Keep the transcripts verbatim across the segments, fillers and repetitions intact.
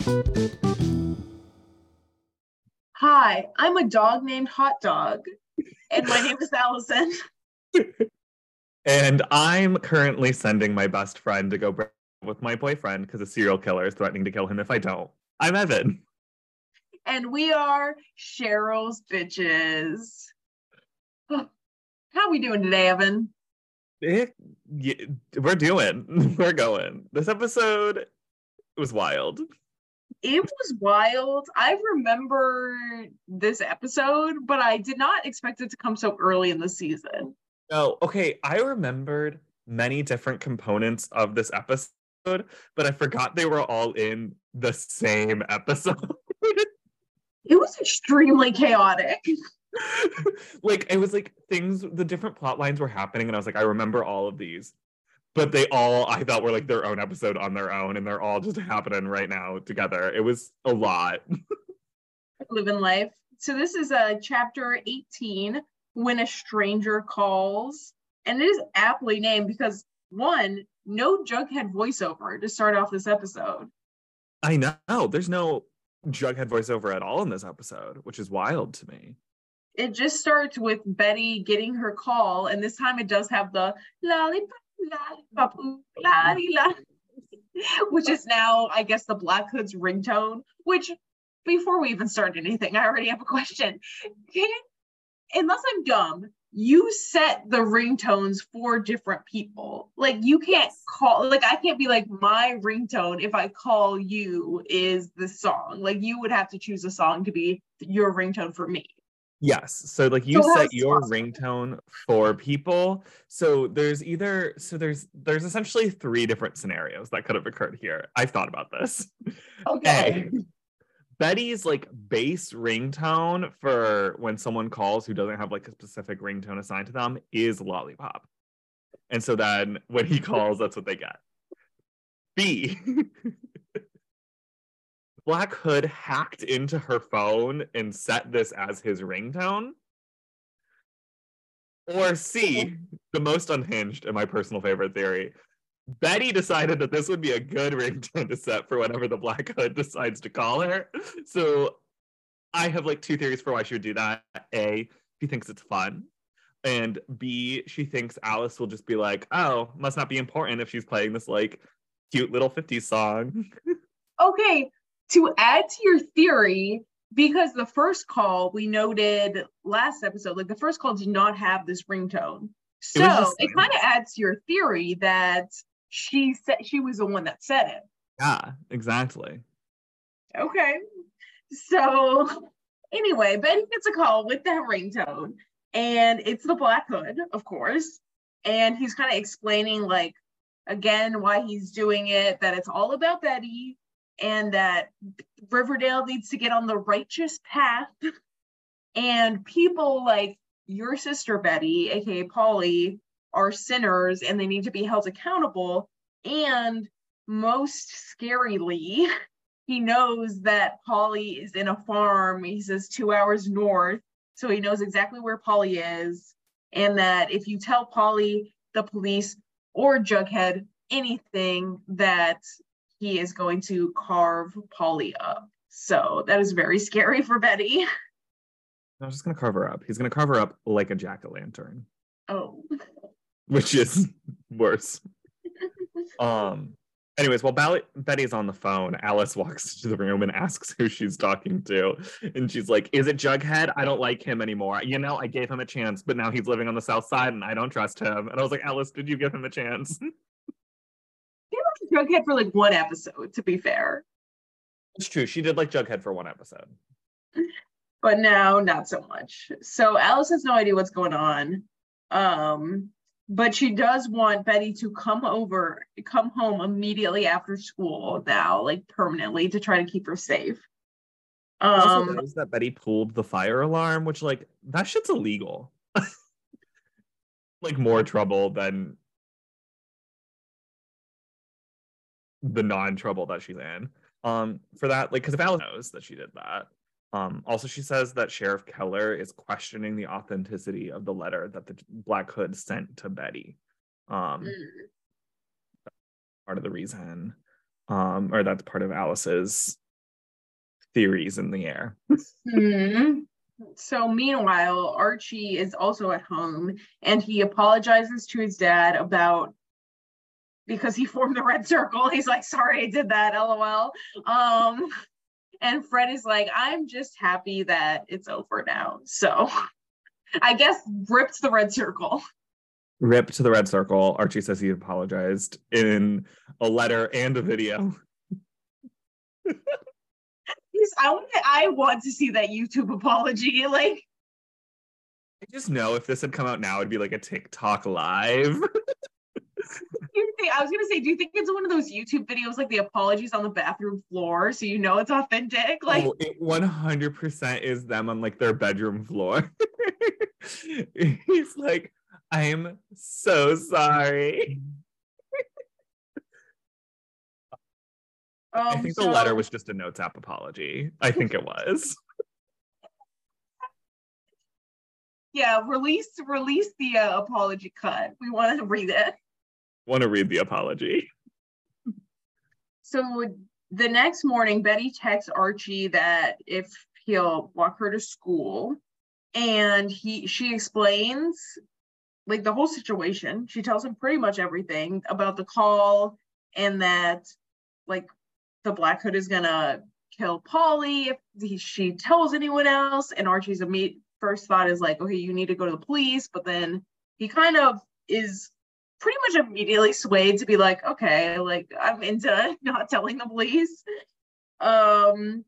Hi, I'm a dog named Hot Dog, and my name is Allison. And I'm currently sending my best friend to go break up with my boyfriend because a serial killer is threatening to kill him if I don't. I'm Evan. And we are Cheryl's Bitches. How we doing today, Evan? It, we're doing. We're going. This episode was wild. It was wild. I remember this episode, but I did not expect it to come so early in the season. Oh, okay. I remembered many different components of this episode, but I forgot they were all in the same episode. It was extremely chaotic. Like, it was like things, the different plot lines were happening, and I was like, I remember all of these. But they all, I thought, were like their own episode on their own, and they're all just happening right now together. It was a lot. Living life. So this is a uh, chapter eighteen, When a Stranger Calls. And it is aptly named because, one, no Jughead voiceover to start off this episode. I know. There's no Jughead voiceover at all in this episode, which is wild to me. It just starts with Betty getting her call, and this time it does have the lollipop, lollipop, ooh, lolly, lolly, which is now, I guess, the Black Hood's ringtone. Which, before we even start anything, I already have a question. Can, unless I'm dumb, you set the ringtones for different people. Like, you can't call, like, I can't be like, my ringtone, if I call you, is the song. Like, you would have to choose a song to be your ringtone for me. Yes. So like you so set your possible? ringtone for people. So there's either so there's there's essentially three different scenarios that could have occurred here. I've thought about this. Okay. A, Betty's like base ringtone for when someone calls who doesn't have like a specific ringtone assigned to them is Lollipop. And so then when he calls, that's what they get. B, Black Hood hacked into her phone and set this as his ringtone. Or C, the most unhinged and my personal favorite theory, Betty decided that this would be a good ringtone to set for whenever the Black Hood decides to call her. So I have like two theories for why she would do that. A, she thinks it's fun. And B, she thinks Alice will just be like, oh, must not be important if she's playing this like cute little fifties song. Okay. To add to your theory, because the first call we noted last episode, like the first call did not have this ringtone. So it, it kind of adds to your theory that she said she was the one that said it. Yeah, exactly. Okay. So anyway, Betty gets a call with that ringtone, and it's the Black Hood, of course. And he's kind of explaining, like, again, why he's doing it, that it's all about Betty, and that Riverdale needs to get on the righteous path. And people like your sister Betty, aka Polly, are sinners and they need to be held accountable. And most scarily, he knows that Polly is in a farm. He says two hours north. So he knows exactly where Polly is. And that if you tell Polly, the police, or Jughead anything, that he is going to carve Polly up. So that is very scary for Betty. I'm just going to carve her up. He's going to carve her up like a jack-o'-lantern. Oh. Which is worse. um. Anyways, while Bally- Betty's on the phone, Alice walks into the room and asks who she's talking to. And she's like, is it Jughead? I don't like him anymore. You know, I gave him a chance, but now he's living on the South Side and I don't trust him. And I was like, Alice, did you give him a chance? Jughead for like one episode, to be fair. It's true. She did like Jughead for one episode. But now, not so much. So Alice has no idea what's going on. Um, but she does want Betty to come over, come home immediately after school now, like permanently, to try to keep her safe. Um, also knows that Betty pulled the fire alarm, which like that shit's illegal. Like more trouble than the non-trouble that she's in. Um, for that, like, because if Alice knows that she did that. Um, also, she says that Sheriff Keller is questioning the authenticity of the letter that the Black Hood sent to Betty. Um, mm. Part of the reason, um, or that's part of Alice's theories in the air. Hmm. So meanwhile, Archie is also at home and he apologizes to his dad about because he formed the red circle. He's like, sorry, I did that, lol. Um, and Fred is like, I'm just happy that it's over now. So I guess ripped the red circle. Rip to the red circle. Archie says he apologized in a letter and a video. He's, I, want to, I want to see that YouTube apology. Like, I just know if this had come out now, it'd be like a TikTok live. you think, I was gonna say, do you think it's one of those YouTube videos like the apologies on the bathroom floor, so you know it's authentic? Like, oh, it one hundred percent is them on like their bedroom floor. He's like, I'm so sorry. um, I think so, the letter was just a Notes app apology. I think it was. Yeah, release release the uh, apology cut. We want to read it. Want to read the apology. So the next morning, Betty texts Archie that if he'll walk her to school, and he she explains like the whole situation. She tells him pretty much everything about the call and that like the Black Hood is gonna kill Polly if he, she tells anyone else. And Archie's immediate first thought is like, okay, you need to go to the police. But then he kind of is pretty much immediately swayed to be like, okay, like I'm into not telling the police. Um,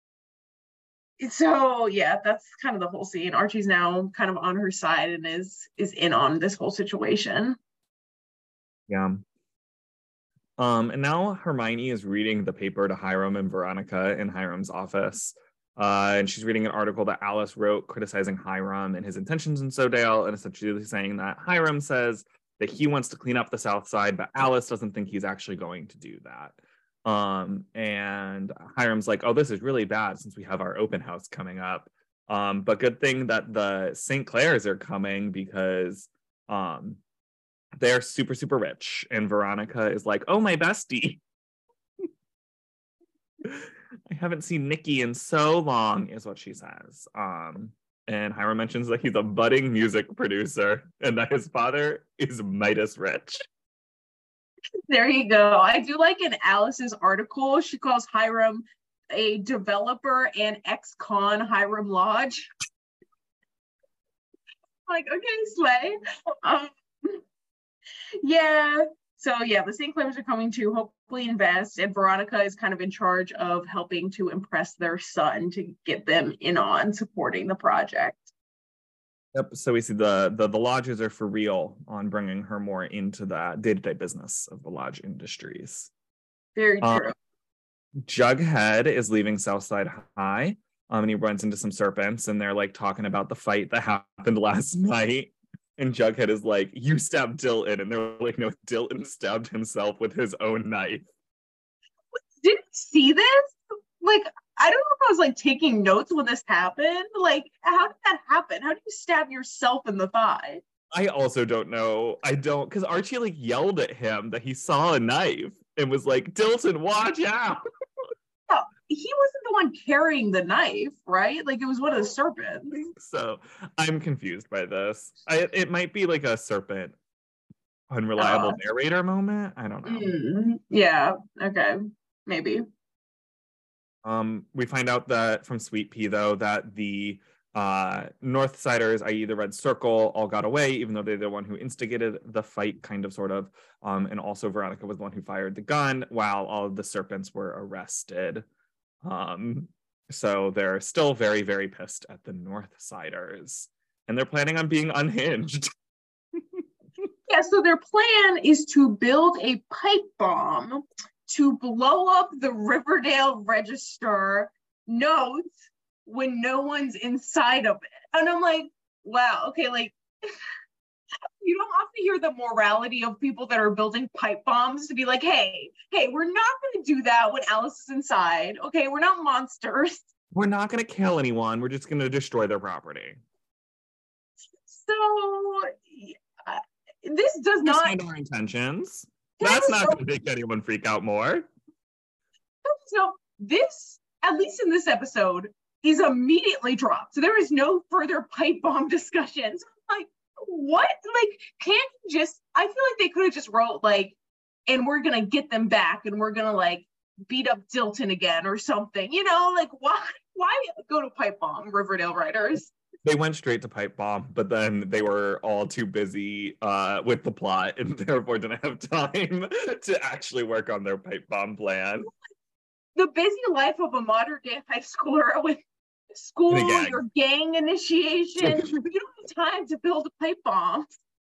so yeah, that's kind of the whole scene. Archie's now kind of on her side and is is in on this whole situation. Yeah. Um, and now Hermione is reading the paper to Hiram and Veronica in Hiram's office. Uh, and she's reading an article that Alice wrote criticizing Hiram and his intentions in Sodale, and essentially saying that Hiram says that he wants to clean up the South Side, but Alice doesn't think he's actually going to do that. Um, and Hiram's like, oh, this is really bad since we have our open house coming up. Um, but good thing that the Saint Clairs are coming because um, they're super, super rich. And Veronica is like, oh, my bestie. I haven't seen Nikki in so long, is what she says. Um, and Hiram mentions that he's a budding music producer and that his father is Midas rich. There you go. I do like in Alice's article, she calls Hiram a developer and ex-con Hiram Lodge. Like, okay, slay. Um, yeah. So yeah, the Saint Clairs are coming to hopefully invest, and Veronica is kind of in charge of helping to impress their son to get them in on supporting the project. Yep. So we see the the, the lodges are for real on bringing her more into the day-to-day business of the lodge industries. Very true. Um, Jughead is leaving Southside High, um, and he runs into some serpents, and they're like talking about the fight that happened last night. And Jughead is like, you stabbed Dilton. And they're like, no, Dilton stabbed himself with his own knife. Did you see this? Like, I don't know if I was like taking notes when this happened. Like, how did that happen? How do you stab yourself in the thigh? I also don't know. I don't, because Archie like yelled at him that he saw a knife and was like, Dilton, watch out. Oh, he wasn't the one carrying the knife, right? Like, it was one of the serpents. So I'm confused by this. I, it might be like a serpent unreliable uh, narrator moment. I don't know. Mm, yeah. Okay. Maybe. Um, we find out that from Sweet Pea, though, that the uh, Northsiders, that is the Red Circle, all got away, even though they're the one who instigated the fight, kind of, sort of. Um, and also Veronica was the one who fired the gun, while all of the serpents were arrested. Um, so they're still very, very pissed at the Northsiders. And they're planning on being unhinged. Yeah, so their plan is to build a pipe bomb to blow up the Riverdale Register notes when no one's inside of it. And I'm like, wow, okay, like, you don't often hear the morality of people that are building pipe bombs to be like, hey, hey, we're not going to do that when Alice is inside. Okay, we're not monsters. We're not going to kill anyone. We're just going to destroy their property. So, uh, this does just not... kind of our intentions. That's not going to make anyone freak out more. No, this at least in this episode, is immediately dropped. So there is no further pipe bomb discussions. Like, what? Like, can't you just, I feel like they could have just wrote, like, and we're going to get them back and we're going to, like, beat up Dilton again or something. You know, like, why, why go to pipe bomb, Riverdale writers? They went straight to pipe bomb, but then they were all too busy uh, with the plot and therefore didn't have time to actually work on their pipe bomb plan. The busy life of a modern day high schooler with school, gang. your gang initiation. You don't have time to build a pipe bomb.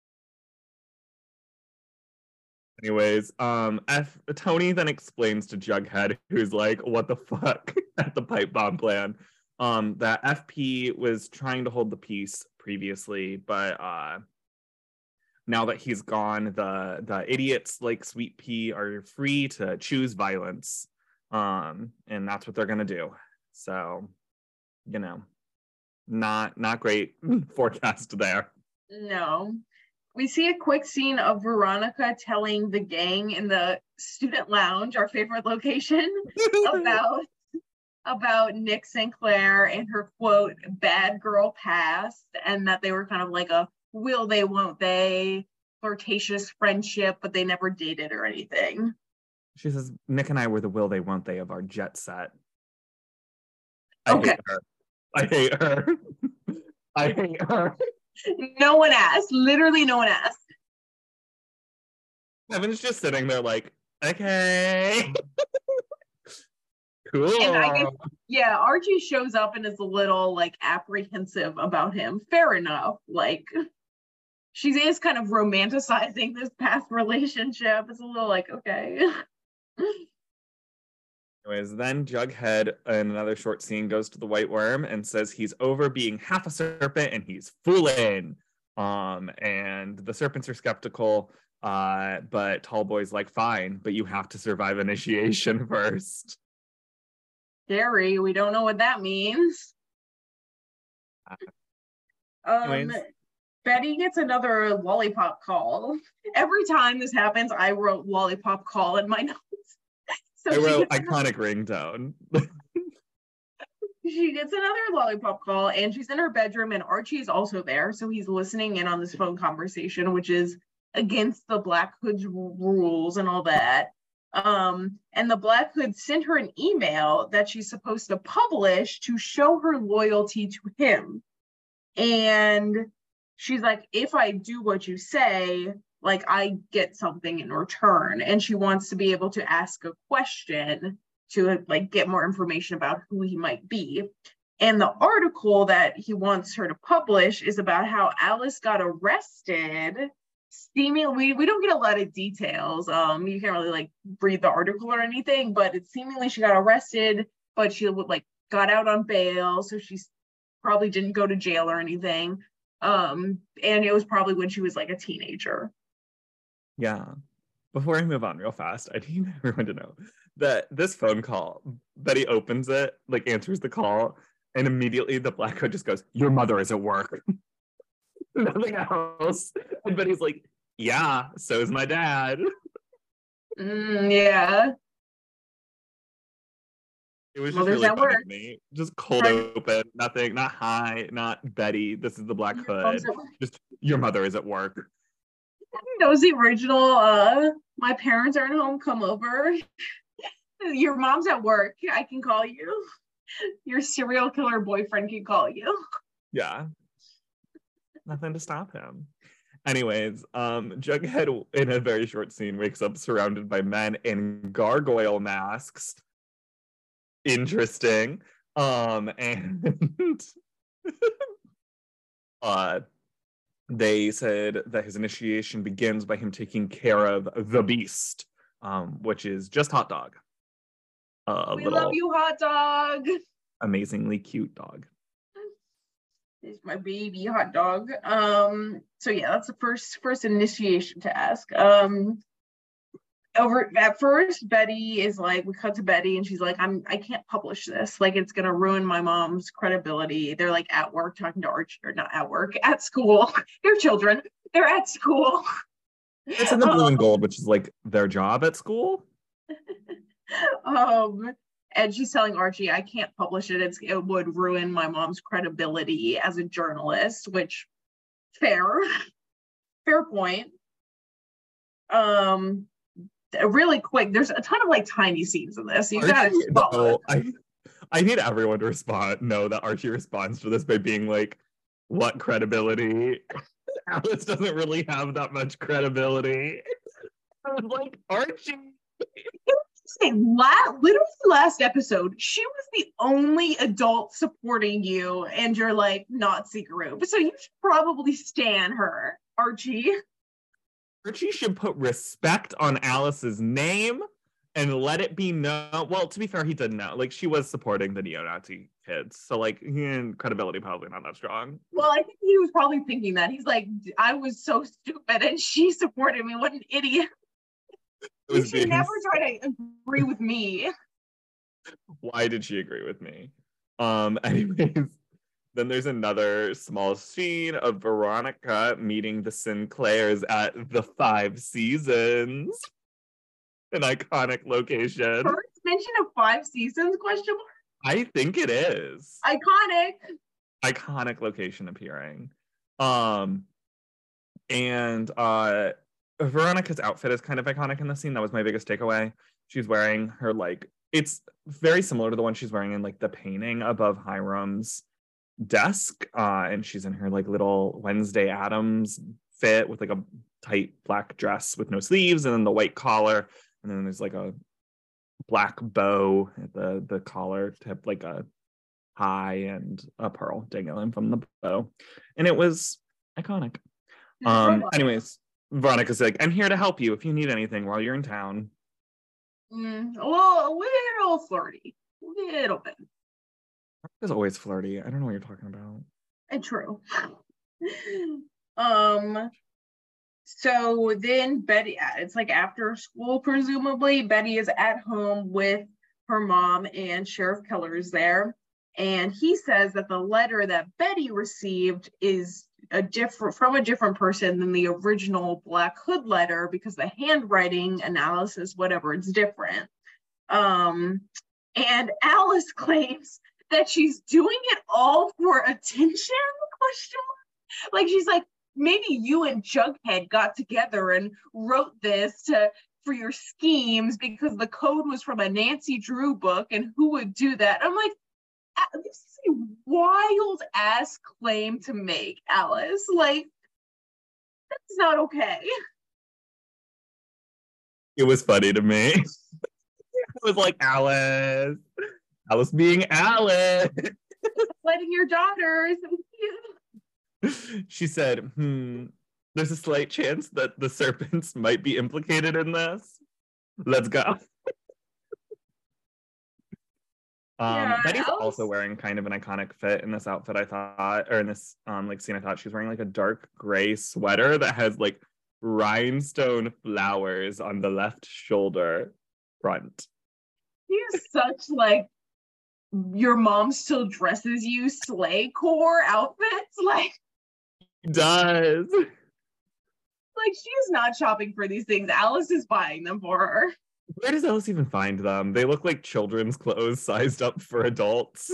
Anyways, um, F- Tony then explains to Jughead, who's like, what the fuck, at the pipe bomb plan, um, that F P was trying to hold the peace previously, but uh, now that he's gone, the, the idiots like Sweet Pea are free to choose violence, um, and that's what they're gonna do. So, you know, not not great forecast there. No. We see a quick scene of Veronica telling the gang in the student lounge, our favorite location, about about Nick Sinclair and her, quote, bad girl past, and that they were kind of like a will they, won't they, flirtatious friendship, but they never dated or anything. She says, Nick and I were the will they, won't they of our jet set. I okay. hate her. I hate her. I hate her. No one asked. Literally no one asked. Kevin's just sitting there like, okay. Cool. And I guess, yeah, Archie shows up and is a little, like, apprehensive about him. Fair enough. Like, she is kind of romanticizing this past relationship. It's a little like, okay. Anyways, then Jughead, in another short scene, goes to the White Worm and says he's over being half a serpent and he's fooling. Um, and the serpents are skeptical, uh, but Tallboy's like, fine, but you have to survive initiation first. Scary. We don't know what that means. Um, Anyways. Betty gets another lollipop call. Every time this happens, I wrote lollipop call in my notes. So I wrote gets, iconic ringtone. She gets another lollipop call and she's in her bedroom and Archie's also there. So he's listening in on this phone conversation, which is against the Black Hood's rules and all that. Um, and the Black Hood sent her an email that she's supposed to publish to show her loyalty to him. And she's like, if I do what you say, like, I get something in return. And she wants to be able to ask a question to, like, get more information about who he might be. And the article that he wants her to publish is about how Alice got arrested. Seemingly, we, we don't get a lot of details. Um, you can't really, like, read the article or anything, but it's seemingly she got arrested, but she, like, got out on bail. So she probably didn't go to jail or anything. Um, and it was probably when she was, like, a teenager. Yeah. Before I move on real fast, I need everyone to know that this phone call, Betty opens it, like answers the call, and immediately the Black Hood just goes, your mother is at work. Nothing else. And Betty's like, yeah, so is my dad. Mm, yeah. It was just Mother's really at funny work. to me. Just cold Right. open, nothing, not hi, not Betty. This is the Black Your Hood. mom's at work. Just your mother is at work. That was the original, uh, my parents aren't home, come over. Your mom's at work, I can call you. Your serial killer boyfriend can call you. Yeah. Nothing to stop him. Anyways, um, Jughead, in a very short scene, wakes up surrounded by men in gargoyle masks. Interesting. Um, and uh, they said that his initiation begins by him taking care of the beast, um, which is just Hot Dog. A We little love you, Hot Dog. amazingly cute dog. It's my baby Hot Dog. Um, so yeah, that's the first first initiation task. Um, over at first, Betty is like, we cut to Betty and she's like, I'm I can't publish this. Like, it's gonna ruin my mom's credibility. They're like at work talking to Archie, or not at work, at school. They're children. They're at school. It's in the blue um, and gold, which is like their job at school. um And she's telling Archie, I can't publish it. It's, it would ruin my mom's credibility as a journalist, which fair, fair point. Um, really quick, there's a ton of like tiny scenes in this. You gotta follow. I, I need everyone to respond. Know that Archie responds to this by being like, what credibility? Alice doesn't really have that much credibility. I was like, Archie. La- literally last episode, she was the only adult supporting you and your like Nazi group. So you should probably stan her, Archie. Archie should put respect on Alice's name and let it be known. Well, to be fair, he didn't know. Like, she was supporting the neo-Nazi kids. So, like, yeah, credibility probably not that strong. Well, I think he was probably thinking that. He's like, I was so stupid and she supported me. What an idiot. You should never try to agree with me. Why did she agree with me? Um, anyways, then there's another small scene of Veronica meeting the Sinclairs at the Five Seasons. An iconic location. First mention of Five Seasons, question mark? I think it is. Iconic. Iconic location appearing. Um, and uh, Veronica's outfit is kind of iconic in the scene. That was my biggest takeaway. She's wearing her, like, it's very similar to the one she's wearing in, like, the painting above Hiram's desk. Uh, and she's in her, like, little Wednesday Addams fit with, like, a tight black dress with no sleeves and then the white collar. And then there's, like, a black bow at the, the collar tip, like a high and a pearl dangling from the bow. And it was iconic. Um, anyways, Veronica's like, I'm here to help you if you need anything while you're in town. Mm, well, a little flirty. A little bit. Veronica's always flirty. I don't know what you're talking about. And true. um, so then Betty, it's like after school, presumably, Betty is at home with her mom and Sheriff Keller is there. And he says that the letter that Betty received is a different from a different person than the original Black Hood letter because the handwriting analysis, whatever, it's different. Um, and Alice claims that she's doing it all for attention? Question mark. Like she's like, maybe you and Jughead got together and wrote this to for your schemes because the code was from a Nancy Drew book, and who would do that? I'm like, this is a wild ass claim to make, Alice. Like, that's not okay. It was funny to me. It was like, Alice, Alice being Alice. Letting your daughters. She said, hmm, there's a slight chance that the serpents might be implicated in this. Let's go. Um, yeah, Betty's Alice... also wearing kind of an iconic fit in this outfit, I thought, or in this um like scene, I thought she's wearing like a dark gray sweater that has like rhinestone flowers on the left shoulder front. She is such like your mom still dresses you slay core outfits. Like she does. Like she's not shopping for these things. Alice is buying them for her. Where does Alice even find them? They look like children's clothes sized up for adults.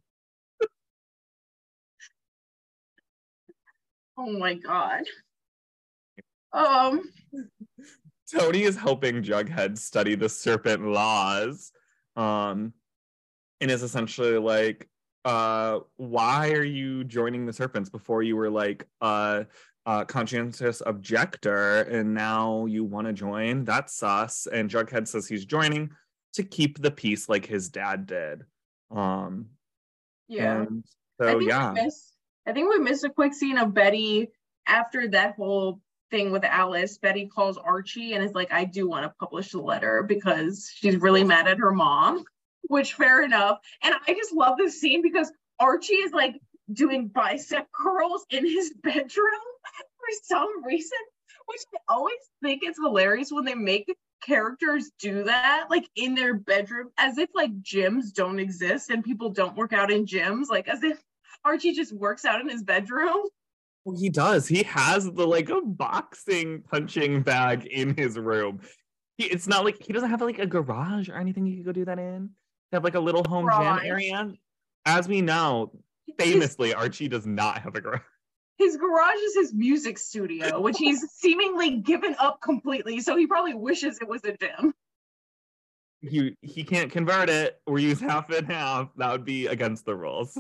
Oh my god. Um, Tony is helping Jughead study the serpent laws. Um, and is essentially like, uh, why are you joining the serpents before you were like uh Uh, conscientious objector, and now you want to join? That's sus. And Jughead says he's joining to keep the peace like his dad did. Um, yeah. And so I think yeah, we missed, I think we missed a quick scene of Betty after that whole thing with Alice. Betty calls Archie and is like, "I do want to publish the letter," because she's really mad at her mom. Which fair enough. And I just love this scene because Archie is like doing bicep curls in his bedroom for some reason, which I always think it's hilarious when they make characters do that, like in their bedroom, as if like gyms don't exist and people don't work out in gyms, like as if Archie just works out in his bedroom. Well, he does. He has the like a boxing punching bag in his room. He, it's not like he doesn't have like a garage or anything you could go do that in. They have like a little home Garage. gym area. As we know, famously, Archie does not have a garage. His garage is his music studio, which he's seemingly given up completely. So he probably wishes it was a gym. He he can't convert it or use half and half. That would be against the rules.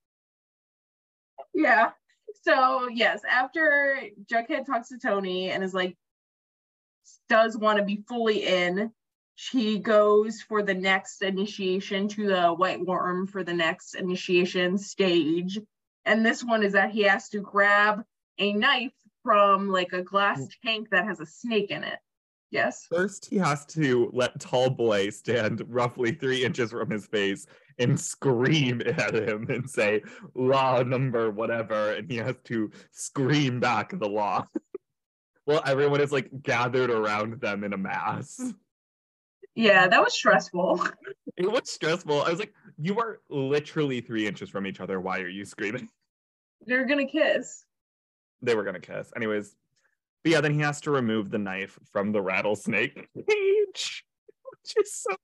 Yeah. So yes, after Jughead talks to Tony and is like, does want to be fully in, she goes for the next initiation to the White Worm for the next initiation stage. And this one is that he has to grab a knife from like a glass tank that has a snake in it. Yes. First, he has to let Tall Boy stand roughly three inches from his face and scream at him and say, law number whatever. And he has to scream back the law. Well, everyone is like gathered around them in a mass. Yeah, that was stressful. It was stressful. I was like, you are literally three inches from each other. Why are you screaming? They're gonna kiss. They were gonna kiss. Anyways. But yeah, then he has to remove the knife from the rattlesnake cage, which is so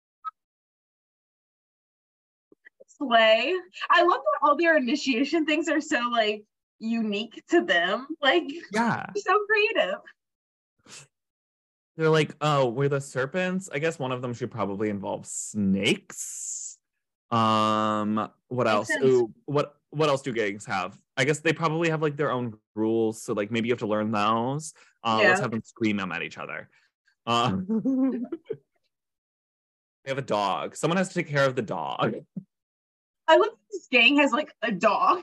slay. I love that all their initiation things are so like unique to them. Like, yeah, so creative. They're like, oh, we're the serpents. I guess one of them should probably involve snakes. Um, what else? Ooh, what what else do gangs have? I guess they probably have like their own rules. So like maybe you have to learn those. Uh, yeah. Let's have them scream them at each other. Um, they have a dog. Someone has to take care of the dog. I love that this gang has like a dog.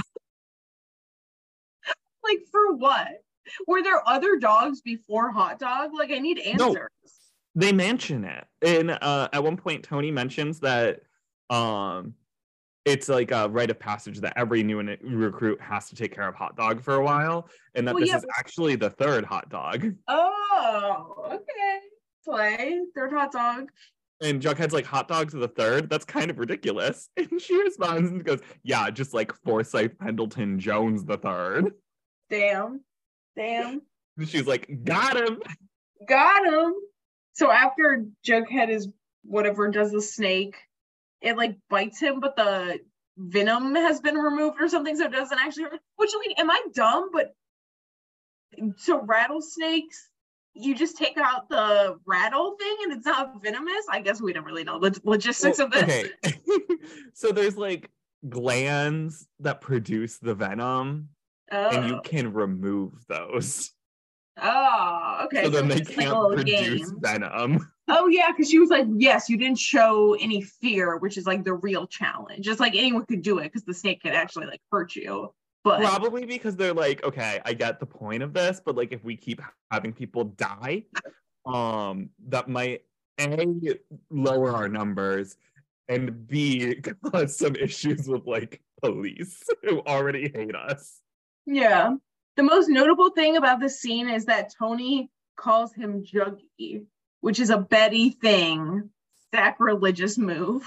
Like for what? Were there other dogs before Hot Dog? Like I need answers. No, they mention it. And uh, at one point, Tony mentions that um, it's like a rite of passage that every new recruit has to take care of Hot Dog for a while, and that well, this yeah, is but... actually the third Hot Dog. Oh, okay. Play third Hot Dog. And Jughead's like, Hot Dog's the third? That's kind of ridiculous. And she responds and goes, yeah, just like Forsyth Pendleton Jones the third. Damn. Damn. And she's like, got him. Got him. So after Jughead is whatever does the snake, it like bites him, but the venom has been removed or something, so it doesn't actually hurt. Which I mean, am I dumb? But so rattlesnakes, you just take out the rattle thing and it's not venomous? I guess we don't really know the logistics well, of this. Okay. So there's like glands that produce the venom, oh. and you can remove those. Oh, okay. So, so then they can't like produce game. venom. Oh, yeah, because she was like, yes, you didn't show any fear, which is like the real challenge. Just like anyone could do it because the snake could actually like hurt you. But probably because they're like, okay, I get the point of this, but like if we keep having people die, um, that might A, lower our numbers, and B, cause some issues with like police who already hate us. Yeah. The most notable thing about this scene is that Tony calls him Juggy, which is a Betty thing, sacrilegious move.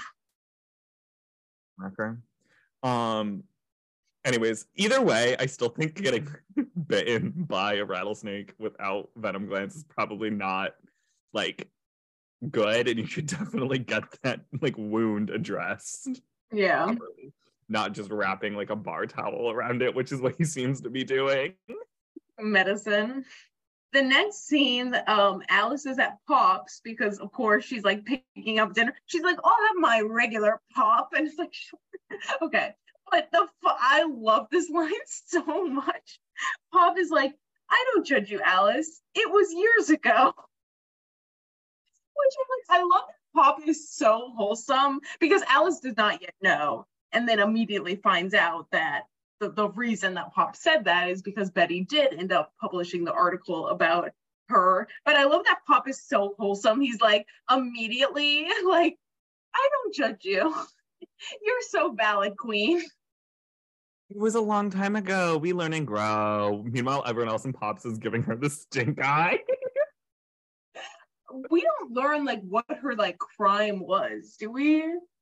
Okay. Um. Anyways, either way, I still think getting bitten by a rattlesnake without venom glands is probably not like good, and you should definitely get that like wound addressed. Yeah. Properly. Not just wrapping like a bar towel around it, which is what he seems to be doing. Medicine. The next scene, um, Alice is at Pop's because, of course, she's like picking up dinner. She's like, I'll have my regular Pop. And it's like, sure. Okay. But the I love this line so much. Pop is like, I don't judge you, Alice. It was years ago. Which I'm like, I love that Pop is so wholesome because Alice does not yet know. And then immediately finds out that the, the reason that Pop said that is because Betty did end up publishing the article about her. But I love that Pop is so wholesome. He's like, immediately, like, I don't judge you. You're so valid, queen. It was a long time ago. We learn and grow. Meanwhile, everyone else in Pops is giving her the stink eye. We don't learn like what her like crime was, do we?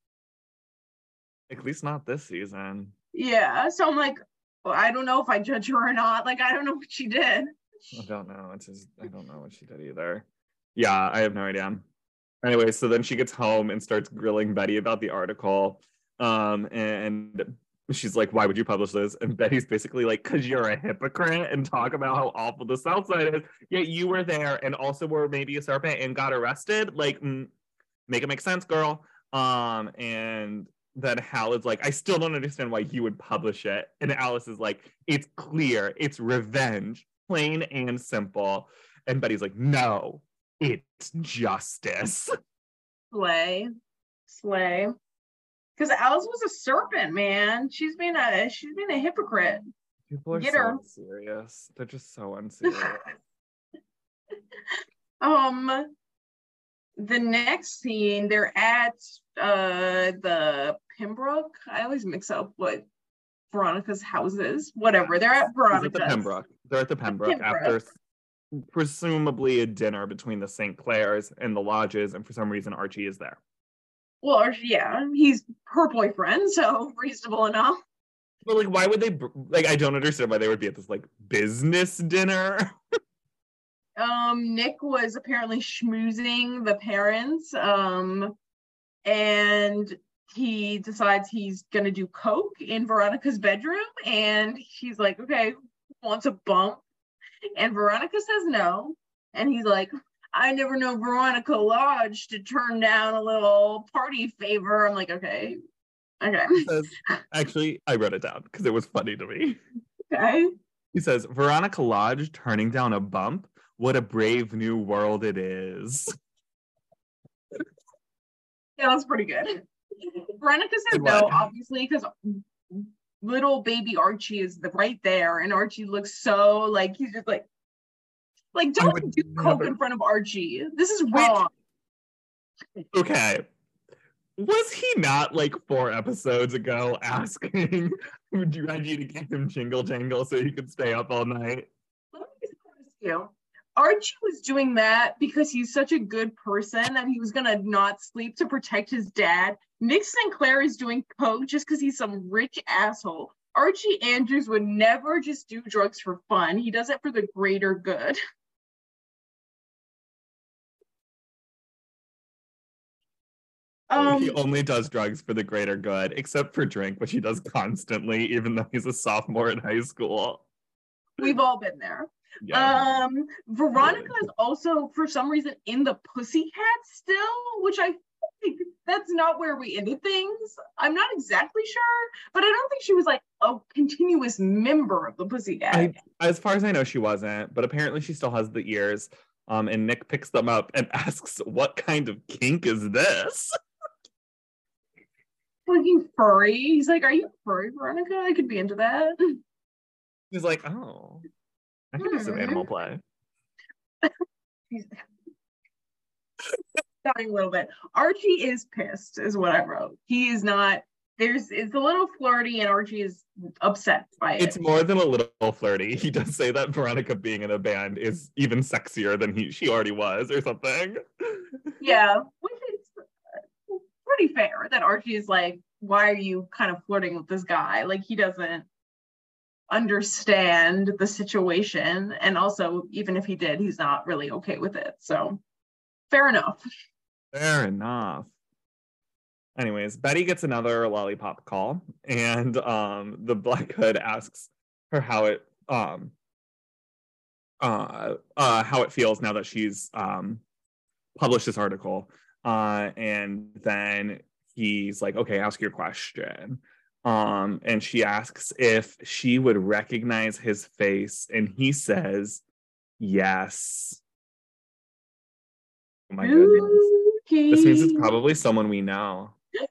At least not this season. Yeah, so I'm like, well, I don't know if I judge her or not. Like, I don't know what she did. I don't know. It's just, I don't know what she did either. Yeah, I have no idea. Anyway, so then she gets home and starts grilling Betty about the article. Um, and she's like, why would you publish this? And Betty's basically like, because you're a hypocrite and talk about how awful the South Side is. Yet you were there and also were maybe a serpent and got arrested. Like, mm, make it make sense, girl. Um, and then Hal is like, I still don't understand why you would publish it. And Alice is like, it's clear, it's revenge, plain and simple. And Betty's like, no, it's justice. Slay. Slay. Because Alice was a serpent, man. She's been a she's been a hypocrite. People are Get so her. unserious. They're just so unserious. um the next scene, they're at uh the Pembroke. I always mix up what Veronica's house is. Whatever. They're at Veronica's. At the Pembroke. They're at the Pembroke, the Pembroke after presumably a dinner between the Saint Clairs and the lodges, and for some reason Archie is there. Well, yeah, he's her boyfriend, so reasonable enough. But like, why would they? Like, I don't understand why they would be at this like business dinner. um, Nick was apparently schmoozing the parents, um, and he decides he's gonna do coke in Veronica's bedroom, and she's like, "Okay, wants a bump?" And Veronica says no, and he's like, I never know Veronica Lodge to turn down a little party favor. I'm like, okay, okay. He says, actually, I wrote it down because it was funny to me. Okay. He says, Veronica Lodge turning down a bump? What a brave new world it is. Yeah, that's pretty good. Veronica says no, obviously, because little baby Archie is the, right there, and Archie looks so like he's just like, Like, don't do never... coke in front of Archie. This is wrong. Wait. Okay. Was he not like four episodes ago asking, would you like you to get him jingle jangle so he could stay up all night? Let me just ask you. Archie was doing that because he's such a good person that he was going to not sleep to protect his dad. Nick Sinclair is doing coke just because he's some rich asshole. Archie Andrews would never just do drugs for fun. He does it for the greater good. Um, he only does drugs for the greater good, except for drink, which he does constantly, even though he's a sophomore in high school. We've all been there. Yeah. Um, Veronica is also, for some reason, in the Pussycats still, which I think that's not where we ended things. I'm not exactly sure, but I don't think she was like a continuous member of the Pussycats. I, as far as I know, she wasn't, but apparently she still has the ears. Um, and Nick picks them up and asks, what kind of kink is this? Fucking furry. He's like, are you furry, Veronica? I could be into that. He's like, oh, I could mm. do some animal play. He's dying a little bit. Archie is pissed, is what I wrote. He is not. There's it's a little flirty, and Archie is upset by it. It's more than a little flirty. He does say that Veronica being in a band is even sexier than he she already was, or something. Yeah, which is pretty fair. That Archie is like, why are you kind of flirting with this guy? Like, he doesn't understand the situation, and also, even if he did, he's not really okay with it. So, fair enough. Fair enough. Anyways, Betty gets another lollipop call, and um, the Black Hood asks her how it um, uh, uh, how it feels now that she's um, published this article, uh, and then he's like, "Okay, ask your question." Um, and she asks if she would recognize his face, and he says, "Yes." Oh my goodness! Okay. This means it's probably someone we know.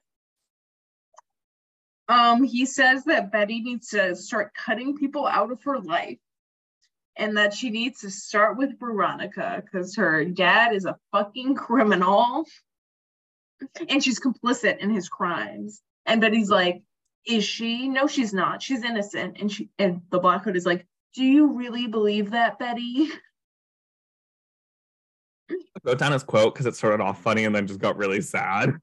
Um, he says that Betty needs to start cutting people out of her life, and that she needs to start with Veronica because her dad is a fucking criminal and she's complicit in his crimes. And Betty's like, is she? No, she's not. She's innocent. And she and the Black Hood is like, do you really believe that, Betty? I wrote down his quote because it started off funny and then just got really sad.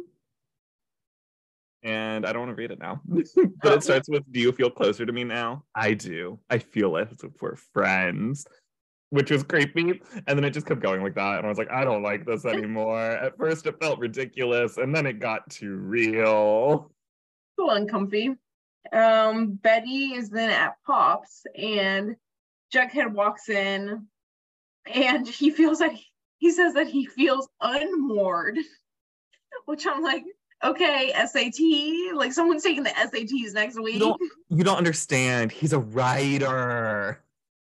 And I don't want to read it now. But it starts with, do you feel closer to me now? I do. I feel as if we're friends. which was creepy. And then it just kept going like that. And I was like, I don't like this anymore. At first it felt ridiculous, and then it got too real. A little uncomfy. Um, Betty is then at Pop's, and Jughead walks in, and he feels like he says that he feels unmoored, which I'm like, okay, S A T, like someone's taking the S A Ts next week. You don't, you don't understand. He's a writer.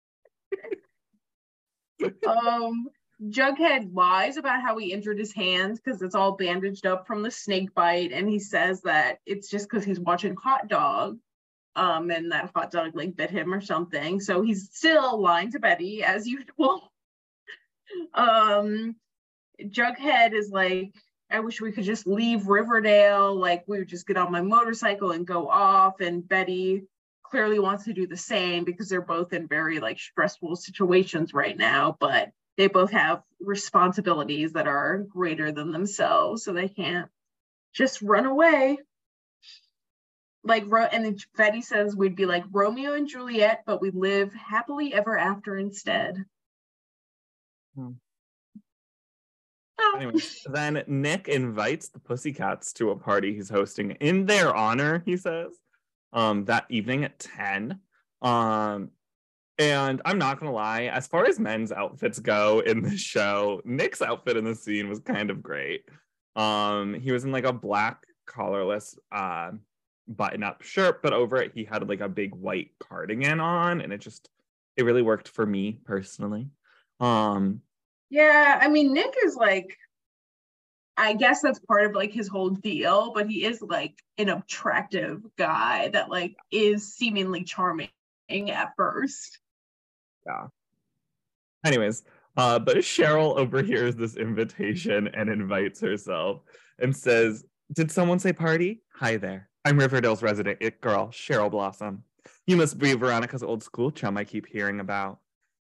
um, Jughead lies about how he injured his hand because it's all bandaged up from the snake bite, and he says that it's just because he's watching Hot Dog, um, and that hot dog like bit him or something. So he's still lying to Betty as usual. um, Jughead is like, I wish we could just leave Riverdale. Like, we would just get on my motorcycle and go off. And Betty clearly wants to do the same because they're both in very like stressful situations right now, but they both have responsibilities that are greater than themselves, so they can't just run away. Like, and then Betty says we'd be like Romeo and Juliet, but we live happily ever after instead. Hmm. Oh. Anyway, then Nick invites the Pussycats to a party he's hosting in their honor, he says, um, that evening at ten. Um, and I'm not gonna lie, as far as men's outfits go in this show, Nick's outfit in the scene was kind of great. Um, he was in like a black collarless uh, button-up shirt, but over it he had like a big white cardigan on, and it just it really worked for me personally. Um, yeah, I mean, Nick is like, I guess that's part of like his whole deal, but he is like an attractive guy that like is seemingly charming at first. Yeah. Anyways, uh, but Cheryl overhears this invitation and invites herself and says, "Did someone say party? Hi there. I'm Riverdale's resident it girl, Cheryl Blossom. You must be Veronica's old school chum I keep hearing about."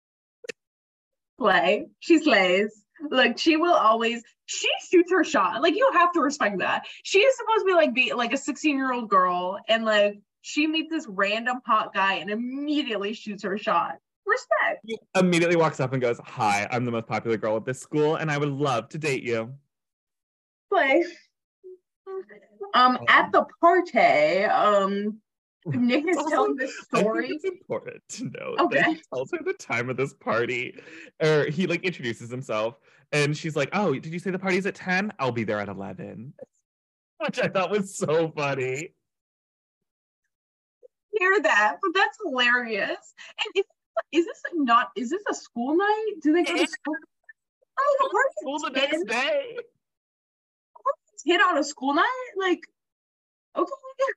Slay. She slays. Like, she will always, she shoots her shot. Like, you have to respect that. She is supposed to be like be like a sixteen-year-old girl, and like she meets this random hot guy and immediately shoots her shot. Respect. He immediately walks up and goes, "Hi, I'm the most popular girl at this school, and I would love to date you." Play. Um, at the party, um, Nick is also, telling this story. I think it's important to note Okay. that he tells her the time of this party, or he like introduces himself, and she's like, "Oh, did you say the party's at ten? I'll be there at eleven." Which I thought was so funny. Hear that, but that's hilarious. And if is this not is this a school night? Do they go to school? Oh, the School the party's next day. hit on a school night? Like, okay.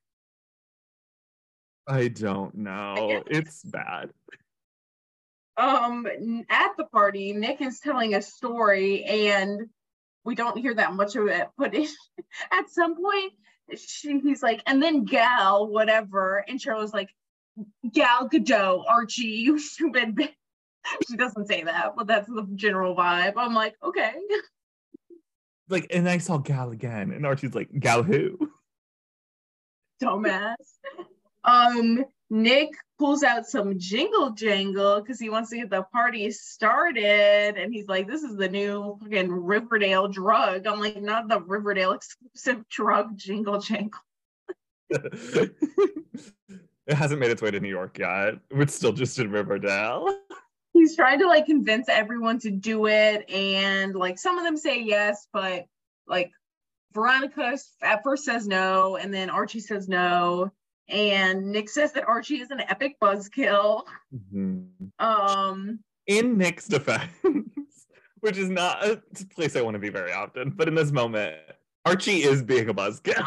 I don't know. It's bad. Um, at the party, Nick is telling a story, and we don't hear that much of it. But it, at some point, she, he's like, and then Gal, whatever, and Cheryl's like, Gal Gadot, Archie, you stupid bitch. She doesn't say that, but that's the general vibe. I'm like, okay. Like, and I saw Gal again, and Archie's like, "Gal who?" Dumbass. Um, Nick pulls out some jingle jangle because he wants to get the party started, and he's like, "This is the new fucking Riverdale drug." I'm like, not the Riverdale exclusive drug, jingle jangle. It hasn't made its way to New York yet. It's still just in Riverdale. He's trying to like convince everyone to do it, and like some of them say yes, but like Veronica at first says no, and then Archie says no, and Nick says that Archie is an epic buzzkill. Mm-hmm. Um, in Nick's defense, which is not a place I want to be very often, but in this moment, Archie is being a buzzkill.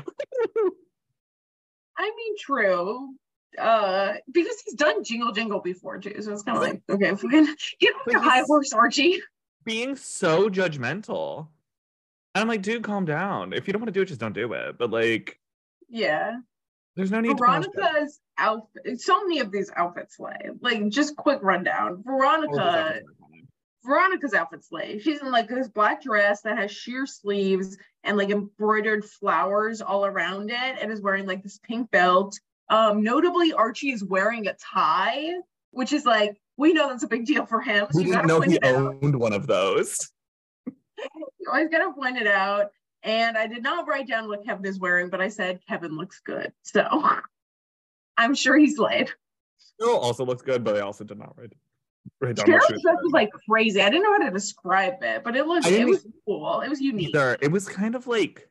I mean, true. Uh, because he's done Jingle Jingle before too, so it's kind of like, okay, if we can get off your high horse, Archie. Being so judgmental, and I'm like, dude, calm down. If you don't want to do it, just don't do it. But like, yeah, there's no need. Veronica's outfit. So many of these outfits slay. Like, just quick rundown. Veronica. Veronica's outfit slay. She's in like this black dress that has sheer sleeves and like embroidered flowers all around it, and is wearing like this pink belt. Um, notably, Archie is wearing a tie, which is like we know that's a big deal for him. So We you didn't gotta know point he it out. owned one of those. You always gotta point it out. And I did not write down what Kevin is wearing, but I said Kevin looks good. So I'm sure he's late. Cheryl also looks good, but I also did not write, write down what Cheryl's she was dress wearing. was like crazy. I didn't know how to describe it, but it looked I it didn't was cool. It was unique. Either. It was kind of like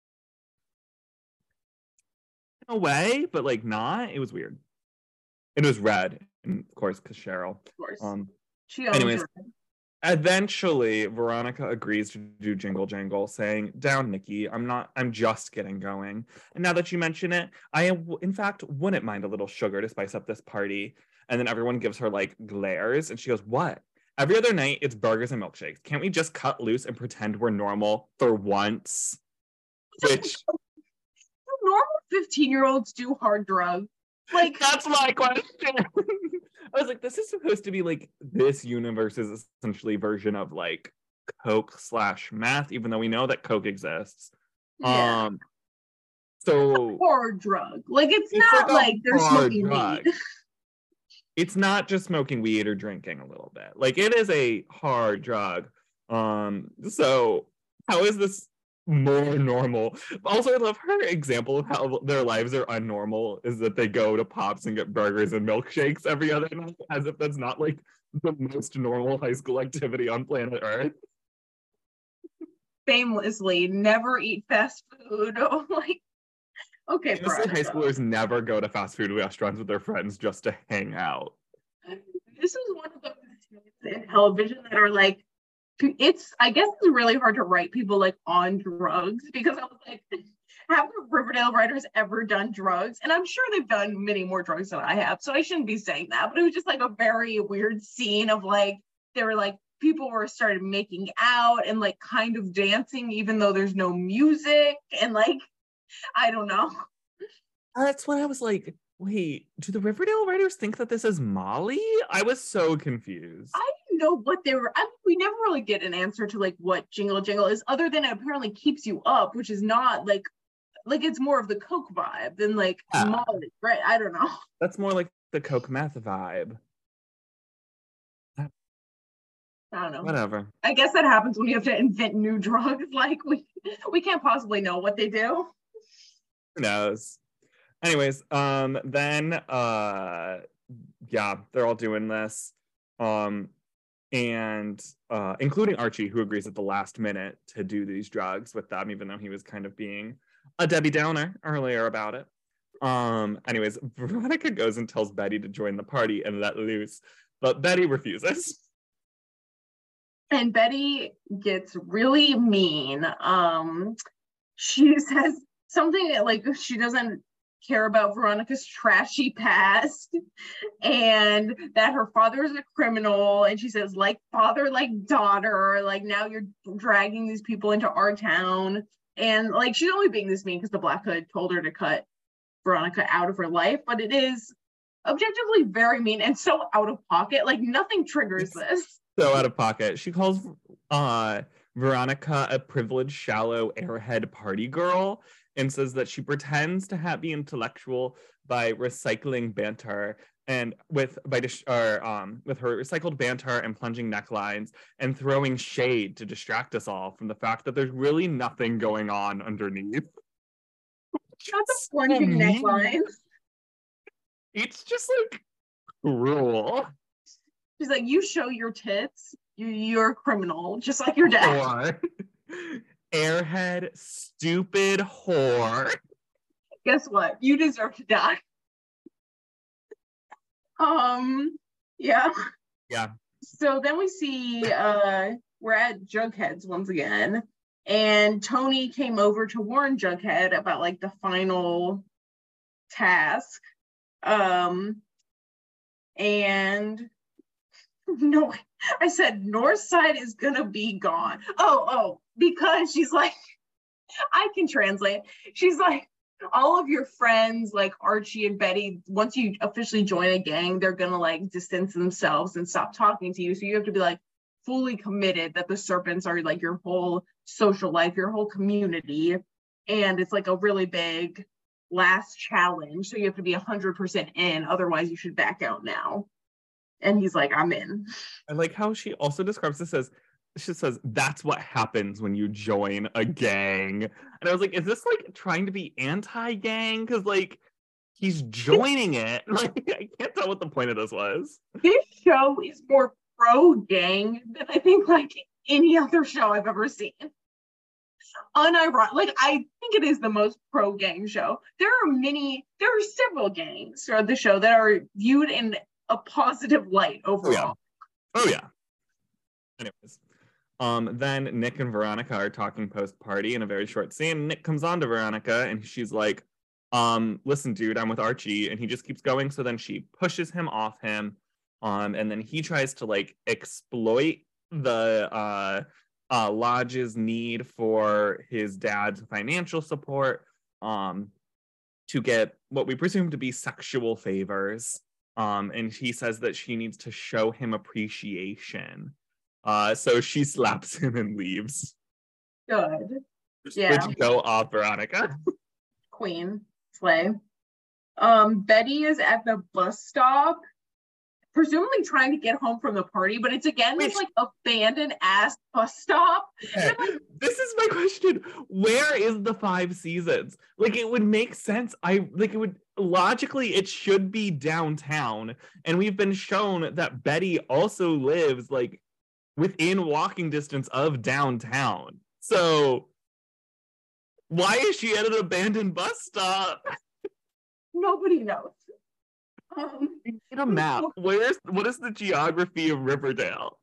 in a way, but like not. It was weird. It was red, and of course, because Cheryl. Of course. Um. She owns Anyways, her. eventually, Veronica agrees to do Jingle Jangle, saying, "Down, Nikki. I'm not. I'm just getting going. And now that you mention it, I, in fact, wouldn't mind a little sugar to spice up this party." And then everyone gives her like glares, and she goes, "What? Every other night, it's burgers and milkshakes. Can't we just cut loose and pretend we're normal for once?" Which Normal fifteen-year-olds do hard drugs. Like, that's my question. I was like, this is supposed to be like this universe's essentially version of like Coke slash meth, even though we know that Coke exists. yeah. Um, so hard drug. Like, it's, it's not like, like, they're hard smoking drug. weed. It's not just smoking weed or drinking a little bit. Like, it is a hard drug. Um, so how is this more normal? Also, I love her example of how their lives are unnormal is that they go to Pops and get burgers and milkshakes every other night, as if that's not like the most normal high school activity on planet Earth. Famously, never eat fast food. Oh, like, okay, Honestly, high schoolers never go to fast food restaurants with their friends just to hang out. This is one of those things in television that are like, it's, I guess it's really hard to write people like on drugs, because I was like, have the Riverdale writers ever done drugs? And I'm sure they've done many more drugs than I have, so I shouldn't be saying that, but it was just like a very weird scene of like, they were like, people were started making out and like kind of dancing, even though there's no music, and like, I don't know. That's what I was like, wait, do the Riverdale writers think that this is Molly? I was so confused. I didn't know what they were. I mean, we never really get an answer to like what Jingle Jangle is, other than it apparently keeps you up, which is not like, like it's more of the Coke vibe than like yeah. Molly, right? I don't know. That's more like the Coke meth vibe. I don't know. Whatever. I guess that happens when you have to invent new drugs. Like, we we can't possibly know what they do. Who knows? Anyways, um, then uh yeah, they're all doing this. Um, and uh, including Archie, who agrees at the last minute to do these drugs with them, even though he was kind of being a Debbie Downer earlier about it. Um, anyways, Veronica goes and tells Betty to join the party and let loose, but Betty refuses. And Betty gets really mean. Um, she says something like she doesn't care about Veronica's trashy past, and that her father is a criminal, and she says, like father, like daughter, like now you're dragging these people into our town. And like, she's only being this mean because the Black Hood told her to cut Veronica out of her life, but it is objectively very mean and so out of pocket. Like, nothing triggers It's this. So out of pocket. She calls uh Veronica a privileged, shallow, airhead party girl, and says that she pretends to have be intellectual by recycling banter and with by or um with her recycled banter and plunging necklines and throwing shade to distract us all from the fact that there's really nothing going on underneath. Not the plunging necklines. It's just like cruel. She's like, you show your tits, you, you're a criminal, just like your dad. Whore. Airhead, stupid whore. Guess what? You deserve to die. Um, yeah. Yeah. So then we see, uh, we're at Jughead's once again, and Tony came over to warn Jughead about like the final task. Um, and no, I said Northside is gonna be gone. Oh, oh, because she's like, I can translate. She's like, all of your friends, like Archie and Betty, once you officially join a gang, they're gonna like distance themselves and stop talking to you. So you have to be like fully committed that the Serpents are like your whole social life, your whole community. And it's like a really big last challenge. So you have to be one hundred percent in, otherwise you should back out now. And he's like, I'm in. I like how she also describes this as, she says, that's what happens when you join a gang. And I was like, is this like trying to be anti-gang? Because like, he's joining it. Like, I can't tell what the point of this was. This show is more pro-gang than I think like any other show I've ever seen. Unironic, like I think it is the most pro-gang show. There are many, there are several gangs throughout the show that are viewed in a positive light overall. Oh yeah. Oh yeah. Anyways, um, then Nick and Veronica are talking post-party in a very short scene. Nick comes on to Veronica and she's like, um, listen, dude, I'm with Archie, and he just keeps going. So then she pushes him off him, um, and then he tries to like exploit the uh Uh, Lodge's need for his dad's financial support um, to get what we presume to be sexual favors. Um, and he says that she needs to show him appreciation. Uh, so she slaps him and leaves. Good. Yeah. Which go off, Veronica. Queen. Slay. Um, Betty is at the bus stop, presumably trying to get home from the party, but it's again this like abandoned ass bus stop. Okay. Like, this is my question. Where is the five seasons? Like, it would make sense. I like it would logically, it should be downtown. And we've been shown that Betty also lives like within walking distance of downtown. So why is she at an abandoned bus stop? Nobody knows. Um, we need a map. Where's what is the geography of Riverdale?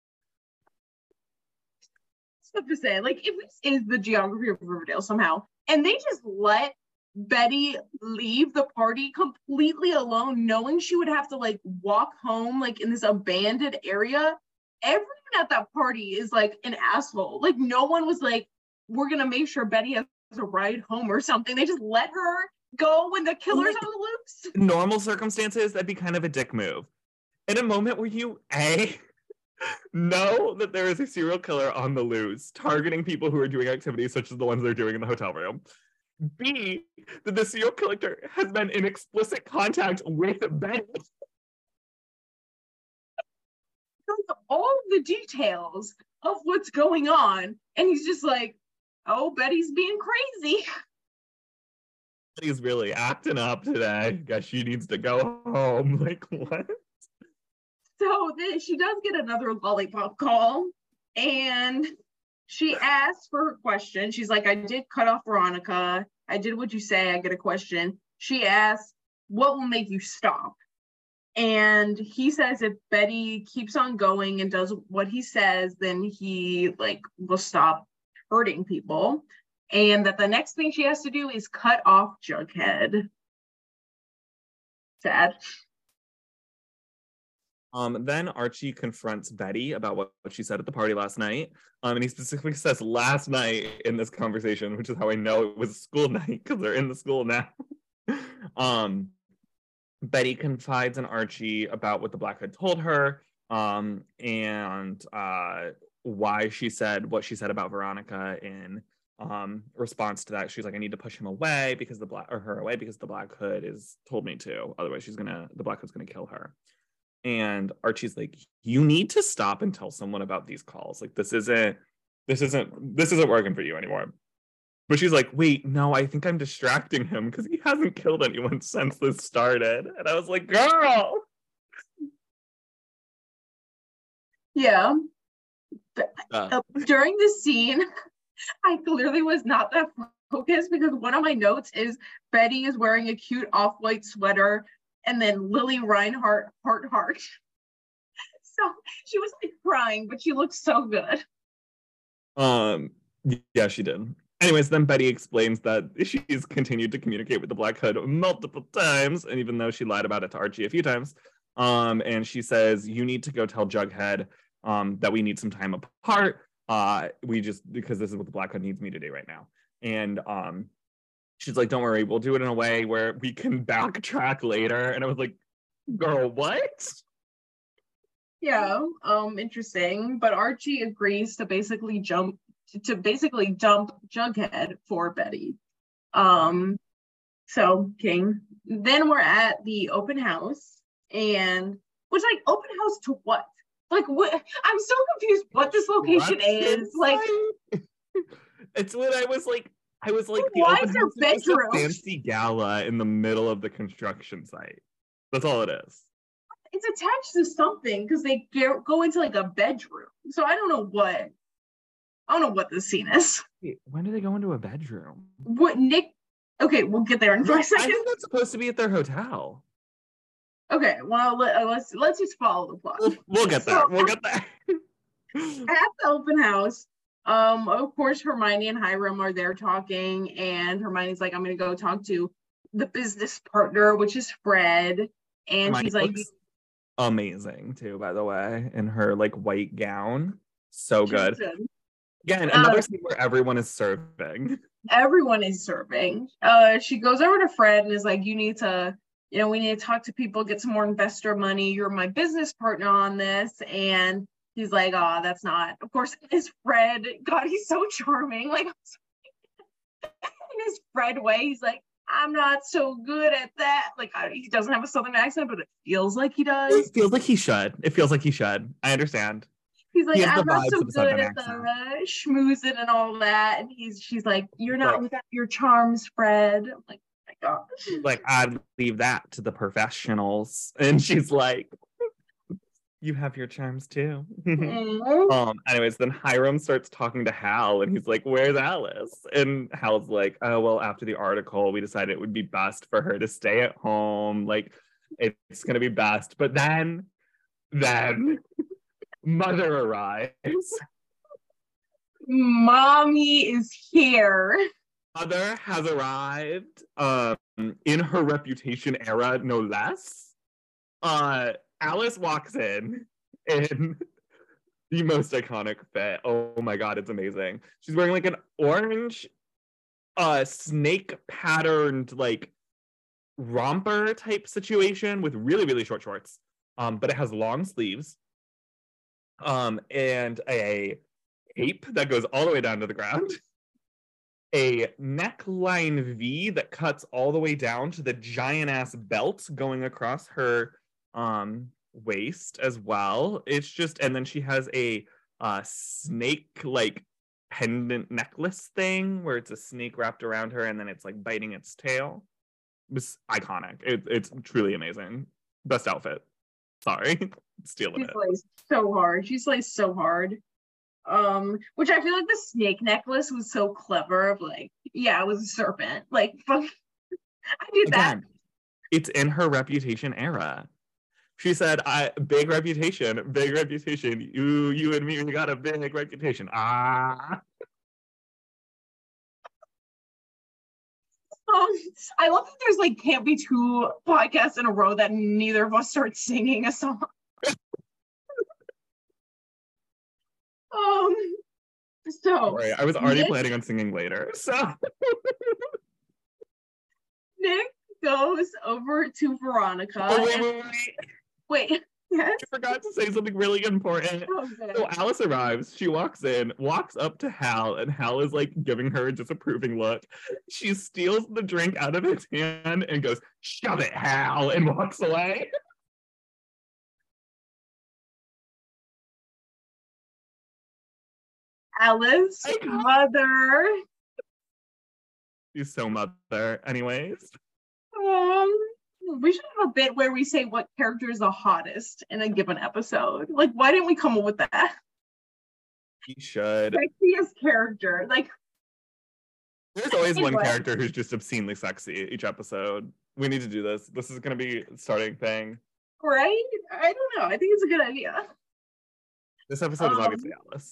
Stuff to say, like, if this is the geography of Riverdale somehow, and they just let Betty leave the party completely alone, knowing she would have to like walk home like in this abandoned area, everyone at that party is like an asshole. Like, no one was like, we're gonna make sure Betty has a ride home or something. They just let her go when the killer's on the loose. Normal circumstances, that'd be kind of a dick move. In a moment where you A, know that there is a serial killer on the loose targeting people who are doing activities such as the ones they're doing in the hotel room. B, that the serial killer has been in explicit contact with Betty. All the details of what's going on, and he's just like, oh, Betty's being crazy. He's really acting up today. Guess she needs to go home. Like, what? So then she does get another lollipop call, and she asks for her question. She's like, I did cut off Veronica. I did what you say. I get a question. She asks, what will make you stop? And he says if Betty keeps on going and does what he says, then he like will stop hurting people. And that the next thing she has to do is cut off Jughead. Sad. Um, then Archie confronts Betty about what, what she said at the party last night. Um, and he specifically says last night in this conversation, which is how I know it was school night because they're in the school now. um, Betty confides in Archie about what the Black Hood told her um, and uh, why she said what she said about Veronica in um response to that. She's like, I need to push him away because the black or her away because the Black Hood is told me to, otherwise she's gonna the Black Hood's gonna kill her. And Archie's like, you need to stop and tell someone about these calls. Like, this isn't this isn't this isn't working for you anymore. But she's like, wait, no, I think I'm distracting him because he hasn't killed anyone since this started. And I was like, girl. Yeah. Uh, during the scene, I clearly was not that focused because one of my notes is Betty is wearing a cute off-white sweater and then Lily Reinhart heart heart. So she was like crying, but she looked so good. Um, yeah, she did. Anyways, then Betty explains that she's continued to communicate with the Black Hood multiple times, and even though she lied about it to Archie a few times, um, and she says, you need to go tell Jughead um, that we need some time apart. Uh, we just, because this is what the Black Hood needs me to do right now. And um, she's like, don't worry, we'll do it in a way where we can backtrack later. And I was like, girl, what? Yeah, um, interesting. But Archie agrees to basically jump, to basically dump Jughead for Betty. Um, so, King. Then we're at the open house, and Which, like, open house to what? Like, what? I'm so confused what this location is. Like, it's when I was like, I was like, the why open is house there is just a bedrooms? fancy gala in the middle of the construction site. That's all it is. It's attached to something because they go into like a bedroom. So I don't know what. I don't know what this scene is. Wait, when do they go into a bedroom? What Nick? Okay, we'll get there in No, a second. I think that's supposed to be at their hotel. Okay, well let, uh, let's let's just follow the plot. We'll, we'll get there. So, we'll get there. At the open house, um, of course, Hermione and Hiram are there talking, and Hermione's like, "I'm gonna go talk to the business partner, which is Fred," and Hermione she's like, looks amazing too, by the way, in her like white gown. So good. good. Again, another uh, scene where everyone is serving. Everyone is serving. Uh, she goes over to Fred and is like, "You need to, you know, we need to talk to people, get some more investor money. You're my business partner on this." And he's like, "Oh, that's not." Of course, it's Fred. God, he's so charming. Like, in his Fred way, he's like, "I'm not so good at that." Like, I, he doesn't have a Southern accent, but it feels like he does. It feels like he should. It feels like he should. I understand. He's like, He "I'm not so good good at the uh, schmoozing and all that." And he's, she's like, "You're not like, without your charms, Fred." I'm like, "Oh my gosh." Like, I'd leave that to the professionals. And she's like, "You have your charms too." Mm-hmm. um. Anyways, then Hiram starts talking to Hal, and he's like, "Where's Alice?" And Hal's like, "Oh, well, after the article, we decided it would be best for her to stay at home. Like, it's gonna be best." But then, then. Mother arrives. Mommy is here. Mother has arrived um, in her Reputation era, no less. Uh, Alice walks in in the most iconic fit. Oh my God, it's amazing. She's wearing like an orange uh, snake patterned like romper type situation with really, really short shorts. Um, but it has long sleeves. Um, and a cape that goes all the way down to the ground, a neckline V that cuts all the way down to the giant ass belt going across her um, waist as well. It's just, and then she has a uh, snake like pendant necklace thing where it's a snake wrapped around her and then it's like biting its tail. It's iconic. It, it's truly amazing. Best outfit. Sorry. Stealing She it. slays so hard. She slays so hard. Um, which I feel like the snake necklace was so clever. Of like, yeah, it was a serpent. Like, fuck, I did that. Again, it's in her Reputation era. She said, "I big reputation, big reputation. You, you and me, we got a big reputation." Ah. Um, I love that there's like can't be two podcasts in a row that neither of us start singing a song. um, so Sorry, I was already Nick, planning on singing later. So Nick goes over to Veronica. oh, wait, and, wait, wait. wait, yes. I forgot to say something really important. Okay. So Alice arrives, she walks in, walks up to Hal, and Hal is like giving her a disapproving look. She steals the drink out of his hand and goes, "Shove it, Hal," and walks away. Alice, mother. She's so mother. Anyways. Um, we should have a bit where we say what character is the hottest in a given episode. Like, why didn't we come up with that? He should. Sexiest character. Like, there's always anyway. one character who's just obscenely sexy each episode. We need to do this. This is going to be a starting thing. Right? I don't know. I think it's a good idea. This episode um, is obviously Alice.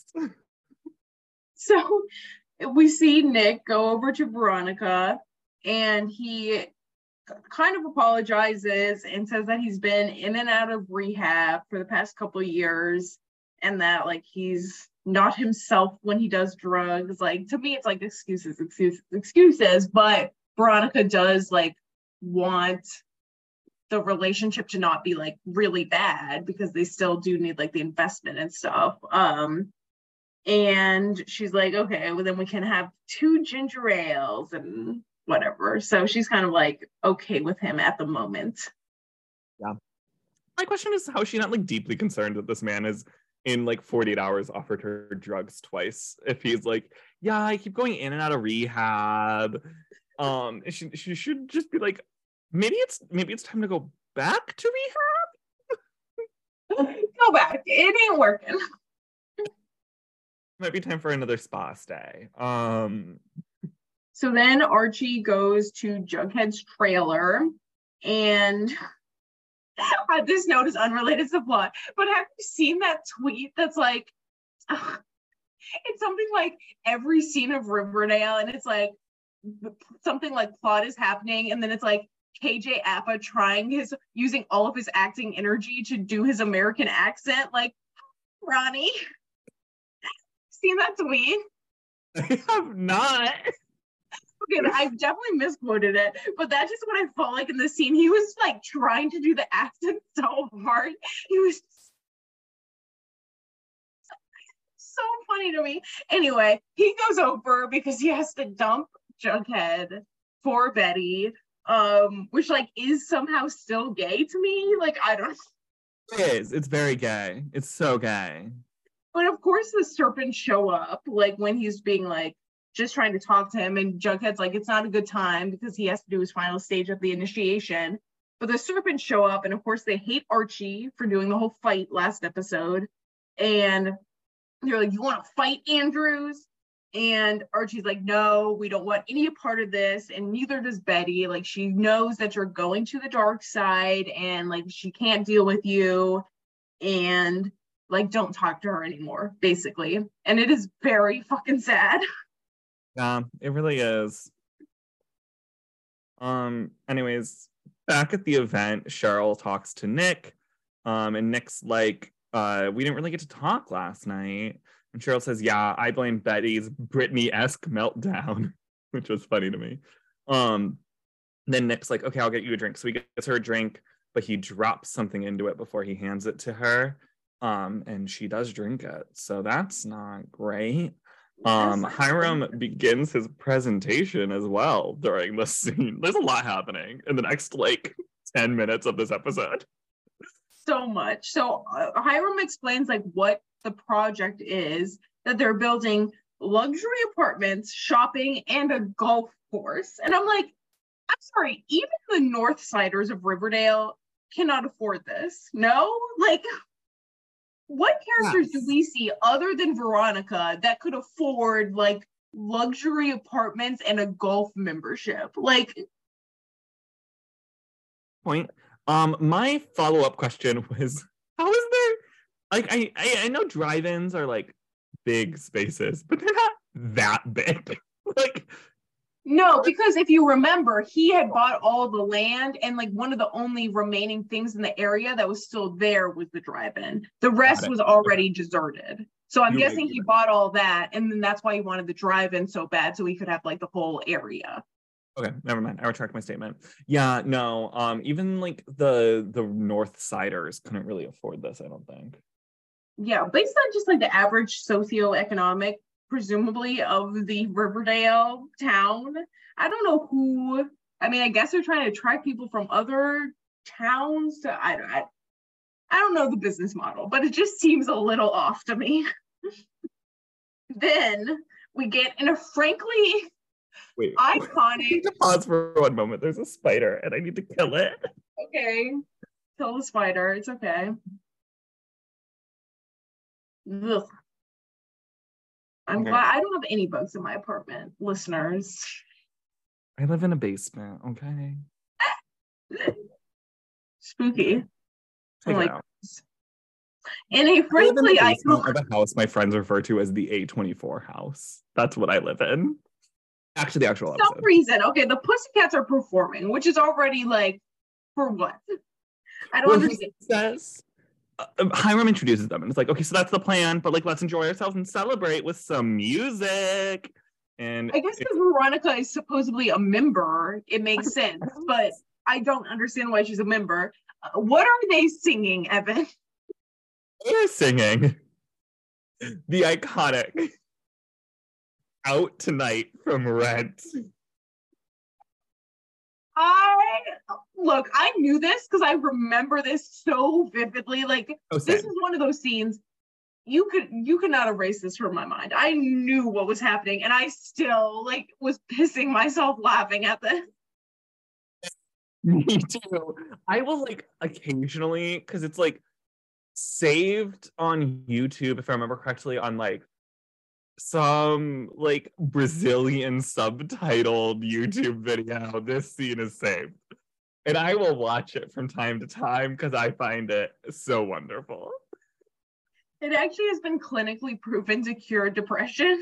So we see Nick go over to Veronica and he kind of apologizes and says that he's been in and out of rehab for the past couple of years and that like he's not himself when he does drugs. Like, to me, it's like excuses, excuses, excuses, but Veronica does like want the relationship to not be like really bad because they still do need like the investment and stuff. Um, and she's like, okay, well then we can have two ginger ales and whatever. So she's kind of like okay with him at the moment. Yeah. My question is, how is she not like deeply concerned that this man is in like forty-eight hours offered her drugs twice? If he's like, yeah, I keep going in and out of rehab. Um, she, she should just be like, maybe it's maybe it's time to go back to rehab. Go back. It ain't working. Might be time for another spa stay. Um. So then Archie goes to Jughead's trailer, and this note is unrelated to plot, but have you seen that tweet that's like, uh, it's something like every scene of Riverdale, and it's like something like plot is happening, and then it's like K J Apa trying his, using all of his acting energy to do his American accent, like, Ronnie, seen that tweet? I have not. Okay, I've definitely misquoted it, but that's just what I felt like in the scene. He was like trying to do the accent so hard. He was so funny to me. Anyway, he goes over because he has to dump Jughead for Betty, um, which like is somehow still gay to me. Like, I don't know. It is. It's very gay. It's so gay. But of course the serpents show up, like when he's being like, just trying to talk to him, and Jughead's like, it's not a good time because he has to do his final stage of the initiation. But the serpents show up, and of course they hate Archie for doing the whole fight last episode. And they're like, you want to fight, Andrews? And Archie's like, no, we don't want any part of this, and neither does Betty. Like, she knows that you're going to the dark side, and like she can't deal with you, and like don't talk to her anymore, basically. And it is very fucking sad. Yeah, it really is. Um, anyways, back at the event, Cheryl talks to Nick. Um, and Nick's like, uh, we didn't really get to talk last night. And Cheryl says, yeah, I blame Betty's Britney-esque meltdown, which was funny to me. Um, then Nick's like, okay, I'll get you a drink. So he gets her a drink, but he drops something into it before he hands it to her. Um, and she does drink it. So that's not great. Um, Hiram begins his presentation as well during this scene. There's a lot happening in the next like ten minutes of this episode. So much. So uh, Hiram explains like what the project is, that they're building luxury apartments, shopping, and a golf course. And I'm like, I'm sorry, even the North Siders of Riverdale cannot afford this. No? Like, what characters yes. do we see other than Veronica that could afford like luxury apartments and a golf membership? Like, point. Um, my follow-up question was, how is there like I, I I know drive-ins are like big spaces, but they're not that big. Like, no, because if you remember, he had bought all the land, and like one of the only remaining things in the area that was still there was the drive-in. The rest was already deserted. So I'm You're guessing right. he bought all that, and then that's why he wanted the drive-in so bad, so he could have like the whole area. Okay, never mind. I retract my statement. Yeah, no. Um, even like the the North Siders couldn't really afford this, I don't think. Yeah, based on just like the average socioeconomic, presumably, of the Riverdale town. I don't know who, I mean, I guess they're trying to attract people from other towns to, I, I, I don't know the business model, but it just seems a little off to me. Then we get in a frankly Wait, iconic. I need to pause for one moment. There's a spider and I need to kill it. Okay, kill the spider, it's okay. Ugh. I'm okay. glad I don't have any bugs in my apartment, listeners. I live in a basement, okay? Spooky. Take like, it out. In a frankly iconic of a house my friends refer to as the A twenty-four house. That's what I live in. Actually, the actual For some episode. reason, okay, the Pussycats are performing, which is already like, for what? I don't well, understand. He says, uh, Hiram introduces them and it's like, okay, so that's the plan, but like, let's enjoy ourselves and celebrate with some music. And I guess because Veronica is supposedly a member, it makes sense, but I don't understand why she's a member. Uh, what are they singing, Evan? They're singing the iconic Out Tonight from Rent. I look, I knew this because I remember this so vividly. Like, Oh, this same. is one of those scenes you could you could not erase this from my mind. I knew what was happening, and I still like was pissing myself laughing at this. Me too. I will like occasionally, because it's like saved on YouTube, if I remember correctly, on like some like Brazilian subtitled YouTube video. This scene is saved. And I will watch it from time to time because I find it so wonderful. It actually has been clinically proven to cure depression.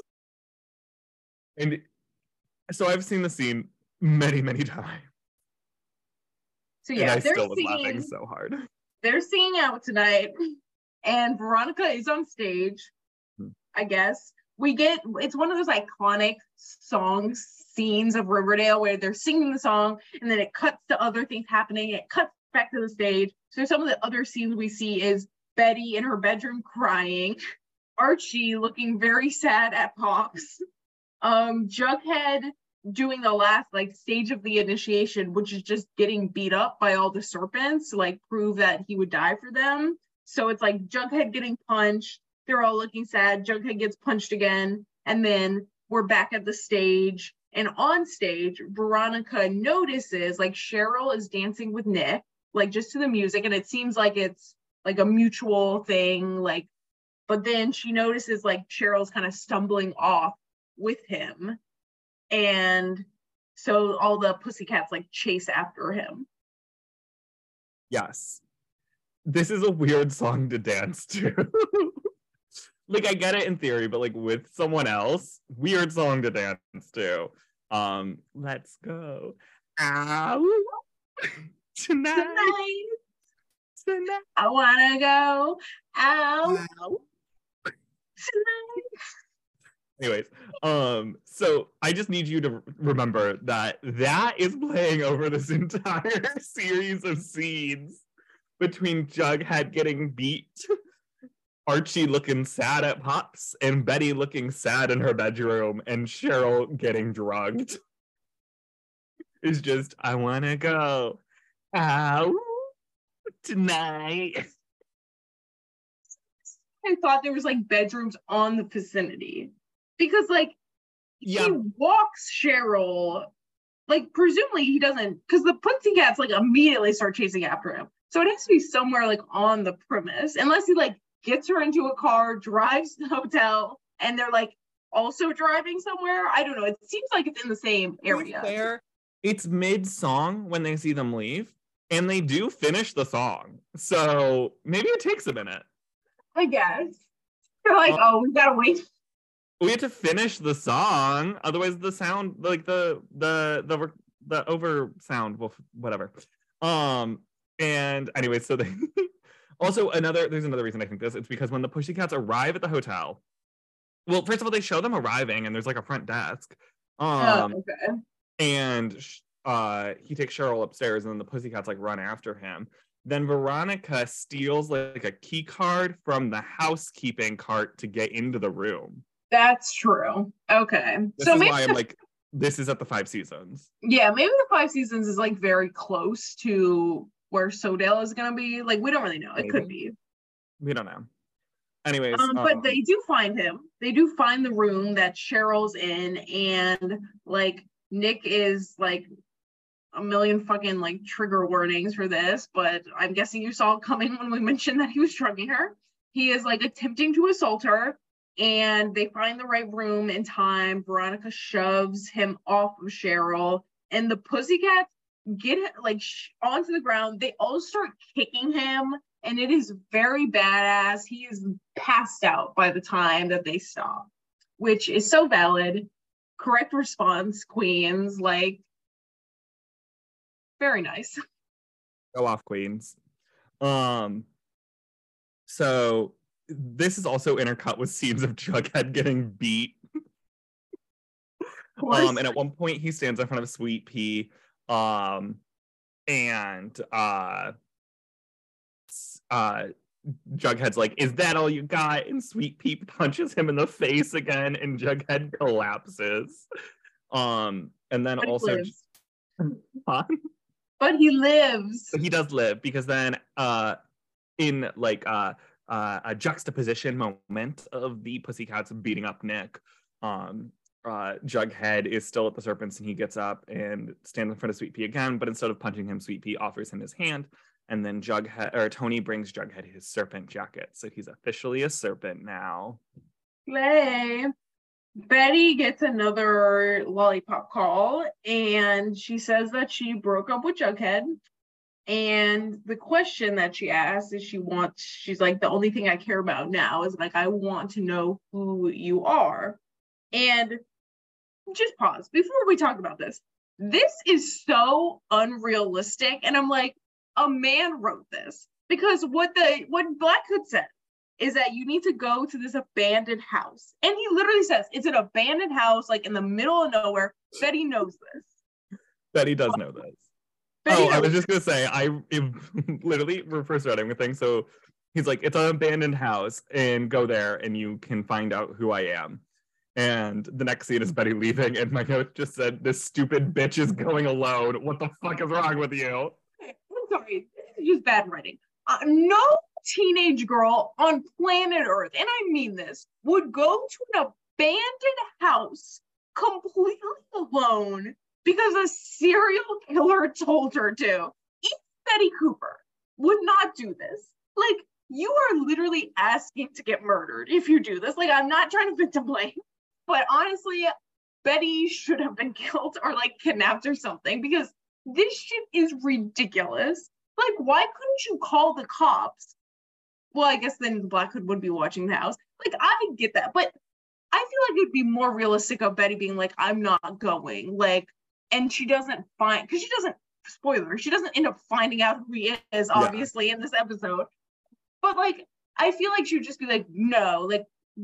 And so I've seen the scene many, many times. So yeah, and I they're still was singing, laughing so hard. They're singing out tonight, and Veronica is on stage, hmm. I guess. We get, it's one of those iconic song scenes of Riverdale where they're singing the song and then it cuts to other things happening. It cuts back to the stage. So some of the other scenes we see is Betty in her bedroom crying, Archie looking very sad at Pops, um, Jughead doing the last like stage of the initiation, which is just getting beat up by all the serpents to like prove that he would die for them. So it's like Jughead getting punched, they're all looking sad, Jughead gets punched again, and then we're back at the stage. And on stage, Veronica notices like Cheryl is dancing with Nick, like just to the music, and it seems like it's like a mutual thing, like, but then she notices like Cheryl's kind of stumbling off with him, and so all the pussycats like chase after him. Yes. This is a weird song to dance to. Like, I get it in theory, but like with someone else, weird song to dance to. Um, let's go. Ow. Tonight. Tonight. Tonight. I wanna go out. Ow. Tonight. Anyways, um, so I just need you to remember that that is playing over this entire series of scenes between Jughead getting beat, Archie looking sad at Pops, and Betty looking sad in her bedroom, and Cheryl getting drugged. It's just, I wanna go out tonight. I thought there was like bedrooms on the vicinity. Because like yeah. he walks Cheryl, like presumably he doesn't, because the pussycats like immediately start chasing after him. So it has to be somewhere like on the premise, unless he like gets her into a car, drives to the hotel, and they're like also driving somewhere. I don't know. It seems like it's in the same area. Fair. It's mid-song when they see them leave, and they do finish the song. So maybe it takes a minute. I guess. They're like, um, oh, we gotta wait. We have to finish the song, otherwise the sound, like the the the the over sound, well, whatever. Um, and anyway, so they also another. There's another reason I think this. It's because when the Pussycats arrive at the hotel, well, first of all, they show them arriving, and there's like a front desk. Um, oh, okay. And uh, he takes Cheryl upstairs, and then the Pussycats like run after him. Then Veronica steals like a key card from the housekeeping cart to get into the room. That's true. Okay. This so is maybe why I'm the, like, this is at the Five Seasons. Yeah, maybe the Five Seasons is like very close to where Sodale is going to be. Like, we don't really know. It Maybe. could be. We don't know. Anyways. Um, but um, they do find him. They do find the room that Cheryl's in, and like Nick is like a million fucking like trigger warnings for this, but I'm guessing you saw it coming when we mentioned that he was drugging her. He is like attempting to assault her, and they find the right room in time. Veronica shoves him off of Cheryl, and the Pussycats get like sh- onto the ground. They all start kicking him, and it is very badass. He is passed out by the time that they stop, which is so valid. Correct response, queens. Like, very nice. Go off, queens. Um, so this is also intercut with scenes of Jughead getting beat. Um, and at one point he stands in front of Sweet Pea, um, and uh, uh, Jughead's like, "Is that all you got?" And Sweet Pea punches him in the face again, and Jughead collapses. Um, and then But also, lives. huh? But he lives. But he does live because then uh, in like uh, uh, a juxtaposition moment of the Pussycats beating up Nick, um, uh, Jughead is still at the Serpents and he gets up and stands in front of Sweet Pea again, but instead of punching him, Sweet Pea offers him his hand, and then Jughead or Tony brings Jughead his serpent jacket, so he's officially a serpent now. Yay. Betty gets another lollipop call, and she says that she broke up with Jughead. And the question that she asks is she wants, she's like, the only thing I care about now is like, I want to know who you are. And just pause before we talk about this. This is so unrealistic. And I'm like, a man wrote this, because what the what Black Hood said is that you need to go to this abandoned house. And he literally says it's an abandoned house, like in the middle of nowhere. Betty knows this. Betty does know this. Betty oh, knows I was just gonna say, I literally we're first writing the thing. So he's like, it's an abandoned house, and go there and you can find out who I am. And the next scene is Betty leaving, and my note just said, this stupid bitch is going alone. What the fuck is wrong with you? I'm sorry, this is just bad writing. Uh, no teenage girl on planet Earth, and I mean this, would go to an abandoned house completely alone because a serial killer told her to. Even Betty Cooper would not do this. Like, you are literally asking to get murdered if you do this. Like, I'm not trying to victim blame, but honestly, Betty should have been killed or like kidnapped or something, because this shit is ridiculous. Like, why couldn't you call the cops? Well, I guess then Black Hood would be watching the house. Like, I get that, but I feel like it would be more realistic of Betty being like, I'm not going. Like, and she doesn't find, because she doesn't, spoiler, she doesn't end up finding out who he is, obviously, yeah. in this episode. But, like, I feel like she would just be like, no, like,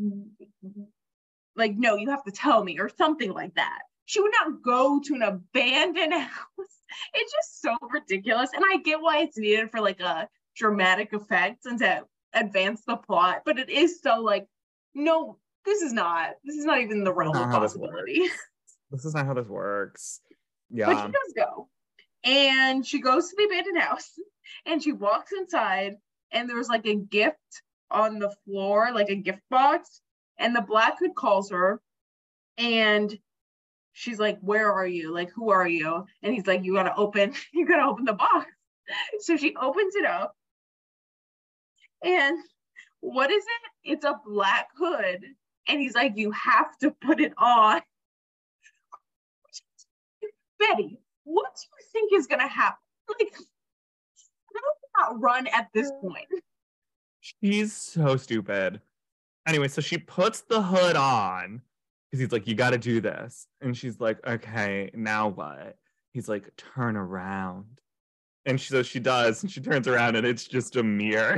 like, no, you have to tell me, or something like that. She would not go to an abandoned house. It's just so ridiculous. And I get why it's needed for, like, a dramatic effect and to advance the plot, but it is so, like, no, this is not, this is not even the realm of possibility. This, this is not how this works. Yeah. But she does go. And she goes to the abandoned house, and she walks inside, and there's, like, a gift on the floor, like a gift box, and the Black Hood calls her, and she's like, where are you? Like, who are you? And he's like, you gotta open, you gotta open the box. So she opens it up, and what is it? It's a black hood. And he's like, you have to put it on. Betty, what do you think is gonna happen? Like, how not run at this point? She's so stupid. Anyway, so she puts the hood on because he's like, you got to do this. And she's like, okay, now what? He's like, turn around. And she, so she does, and she turns around, and it's just a mirror.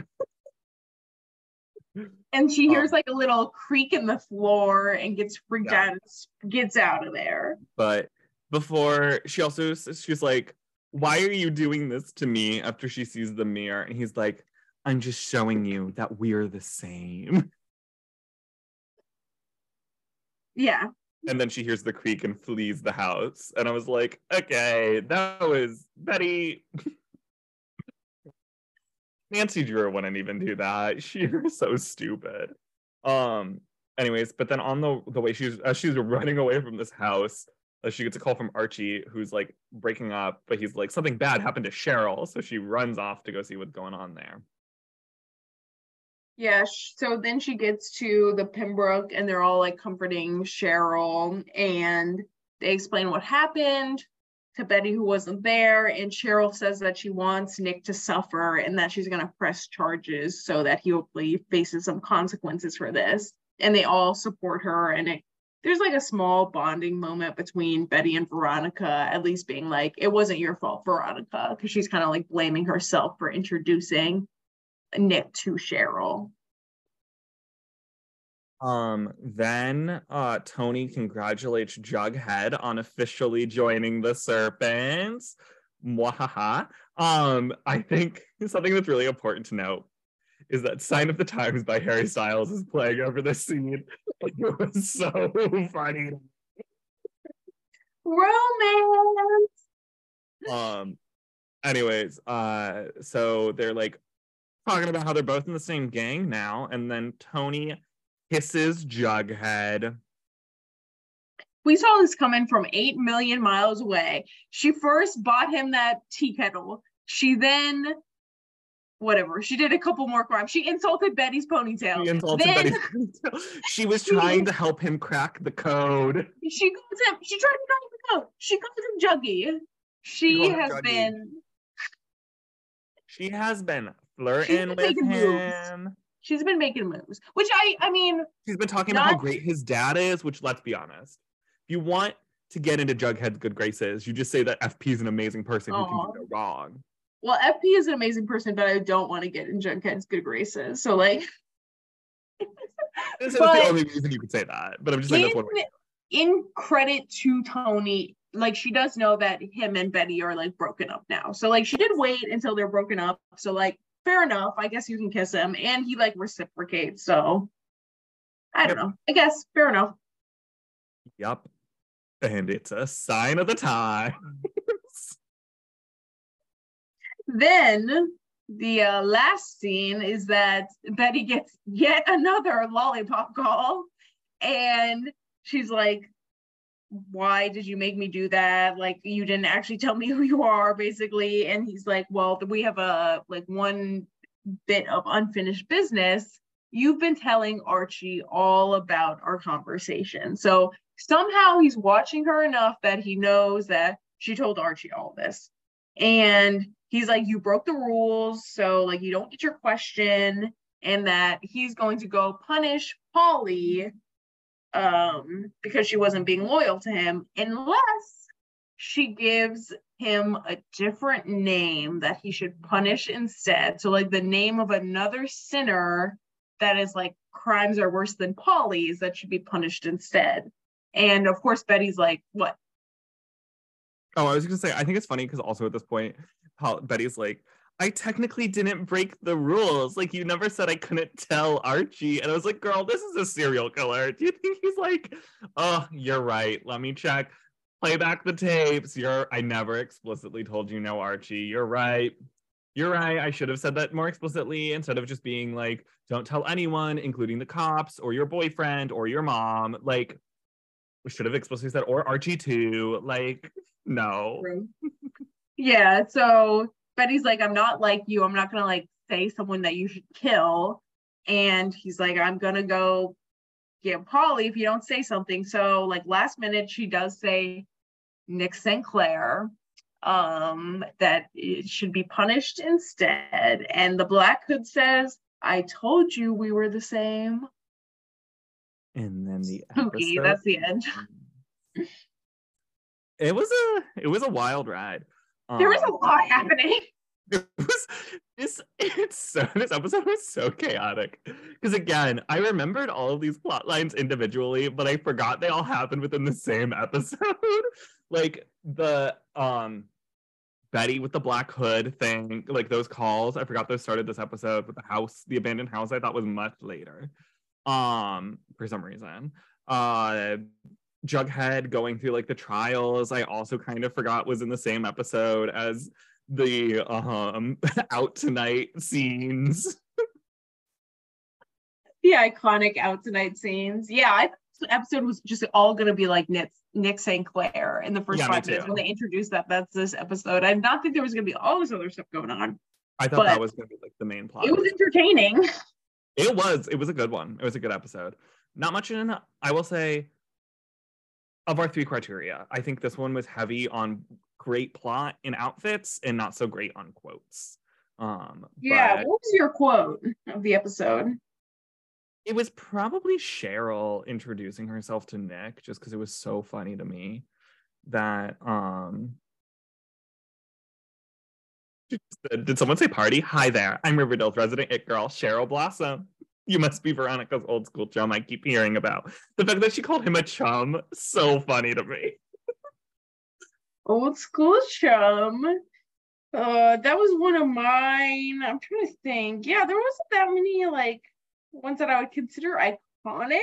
And she hears um, like a little creak in the floor and gets freaked yeah. out and gets out of there. But before, she also, she's like, why are you doing this to me, after she sees the mirror? And he's like, I'm just showing you that we're the same. Yeah. And then she hears the creak and flees the house. And I was like, okay, that was Betty. Nancy Drew wouldn't even do that. She was so stupid. Um, anyways, but then on the the way she's as she's running away from this house, uh, she gets a call from Archie, who's like breaking up, but he's like, something bad happened to Cheryl. So she runs off to go see what's going on there. Yeah, so then she gets to the Pembroke, and they're all like comforting Cheryl, and they explain what happened to Betty, who wasn't there, and Cheryl says that she wants Nick to suffer and that she's going to press charges so that he hopefully faces some consequences for this. And they all support her, and it, there's like a small bonding moment between Betty and Veronica, at least being like, it wasn't your fault, Veronica, because she's kind of like blaming herself for introducing Nick to Cheryl. Um, then uh Tony congratulates Jughead on officially joining the Serpents. Mwahaha. Um, I think something that's really important to note is that Sign of the Times by Harry Styles is playing over this scene. Like, it was so funny. Romance. Um anyways, uh, so they're like talking about how they're both in the same gang now, and then Tony kisses Jughead. We saw this coming from eight million miles away. She first bought him that tea kettle. She then, whatever, she did a couple more crimes. She insulted Betty's ponytail. She insulted then, Betty's ponytail. She was trying to help him crack the code. She calls him, she tried to crack the code. She calls him Juggy. She, she has Juggy. been... She has been flirting with him. Moves. She's been making moves, which I, I mean... She's been talking not... about how great his dad is, which, let's be honest, if you want to get into Jughead's good graces, you just say that F P is an amazing person who Aww. can do no wrong. Well, F P is an amazing person, but I don't want to get in Jughead's good graces. So, like... This is the only reason you could say that, but I'm just saying in, that's one way. In credit to Tony, like, she does know that him and Betty are, like, broken up now. So, like, she did wait until they're broken up. So, like, fair enough. I guess you can kiss him. And he, like, reciprocates. So, I don't yep. know. I guess, fair enough. Yep. And it's a sign of the times. Then the uh, last scene is that Betty gets yet another lollipop call, and she's like, why did you make me do that? Like, you didn't actually tell me who you are, basically. And he's like, well, we have a like one bit of unfinished business. You've been telling Archie all about our conversation. So somehow he's watching her enough that he knows that she told Archie all this. And he's like, you broke the rules, so like you don't get your question, and that he's going to go punish Polly um, because she wasn't being loyal to him, unless she gives him a different name that he should punish instead. So like the name of another sinner that is like crimes are worse than Polly's that should be punished instead. And of course, Betty's like, what? Oh, I was going to say, I think it's funny because also at this point, Paul, Betty's like, I technically didn't break the rules. Like, you never said I couldn't tell Archie. And I was like, girl, this is a serial killer. Do you think he's like, oh, you're right. Let me check. Play back the tapes. You're, I never explicitly told you no, Archie. You're right. You're right. I should have said that more explicitly instead of just being like, don't tell anyone, including the cops or your boyfriend or your mom. Like, we should have explicitly said, or Archie too. Like, no. Yeah, so Betty's like, I'm not like you. I'm not going to like say someone that you should kill. And he's like, I'm going to go get Polly if you don't say something. So like last minute, she does say Nick Saint Clair, um, that it should be punished instead. And the Black Hood says, I told you we were the same. And then the Spooky, episode, that's the end. It was a it was a wild ride. Um, there was a lot happening. It was this it's so this episode was so chaotic. Because again, I remembered all of these plot lines individually, but I forgot they all happened within the same episode. Like the um Betty with the Black Hood thing, like those calls. I forgot those started this episode, but the house, the abandoned house, I thought was much later. Um, for some reason. Uh Jughead going through like the trials, I also kind of forgot was in the same episode as the um out tonight scenes. The iconic out tonight scenes. Yeah, I thought this episode was just all gonna be like Nick, Nick Saint Clair in the first yeah, five minutes when they introduced that that's this episode. I did not think there was gonna be all this other stuff going on. I thought that was gonna be like the main plot. It was entertaining. It was. It was a good one. It was a good episode. Not much in, I will say, of our three criteria, I think this one was heavy on great plot and outfits and not so great on quotes. Um, yeah, what was your quote of the episode? It was probably Cheryl introducing herself to Nick, just because it was so funny to me that um did someone say party? Hi there, I'm Riverdale's resident it girl, Cheryl Blossom. You must be Veronica's old school chum I keep hearing about. The fact that she called him a chum, so funny to me. Old school chum. Uh, that was one of mine. I'm trying to think. Yeah, there wasn't that many like ones that I would consider iconic.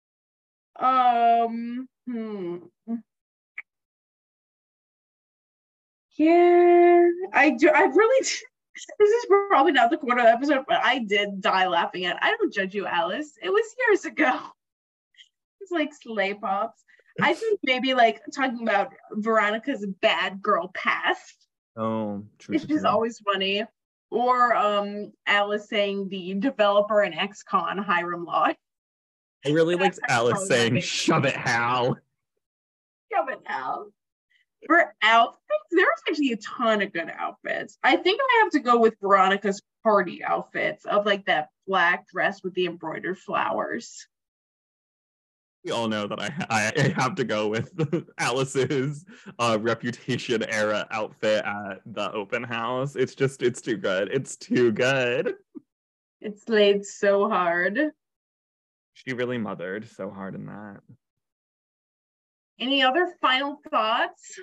Um, hmm. Yeah. I do. I really. This is probably not the quote of the episode, but I did die laughing at. I don't judge you, Alice. It was years ago. It's like Slay Pops. I think maybe like talking about Veronica's bad girl past. Oh, true. It's just always funny. Or um, Alice saying the developer and ex-con Hiram Law. I really liked Alice saying, "Shove it, Hal." Shove it, Hal. For outfits, there was actually a ton of good outfits. I think I have to go with Veronica's party outfits of like that black dress with the embroidered flowers. We all know that I I have to go with Alice's uh, Reputation era outfit at the open house. It's just, it's too good. It's too good. It slayed so hard. She really mothered so hard in that. Any other final thoughts?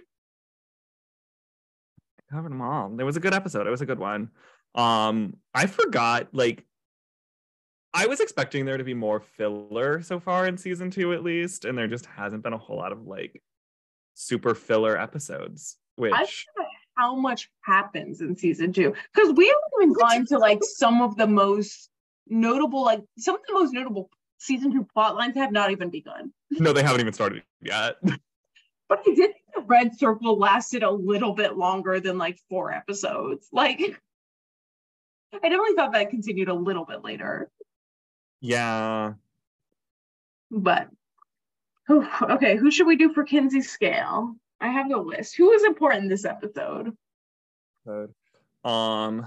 I covered them all. There was a good episode. It was a good one. Um, I forgot, like, I was expecting there to be more filler so far in season two, at least, and there just hasn't been a whole lot of like super filler episodes. Which I forgot how much happens in season two, because we haven't even gone to like some of the most notable, like some of the most notable season two plot lines have not even begun. No, they haven't even started yet. But I did think the Red Circle lasted a little bit longer than like four episodes. Like, I definitely thought that continued a little bit later. Yeah. But, oh, okay, who should we do for Kinsey Scale? I have the list. Who was important this episode? Good. Um,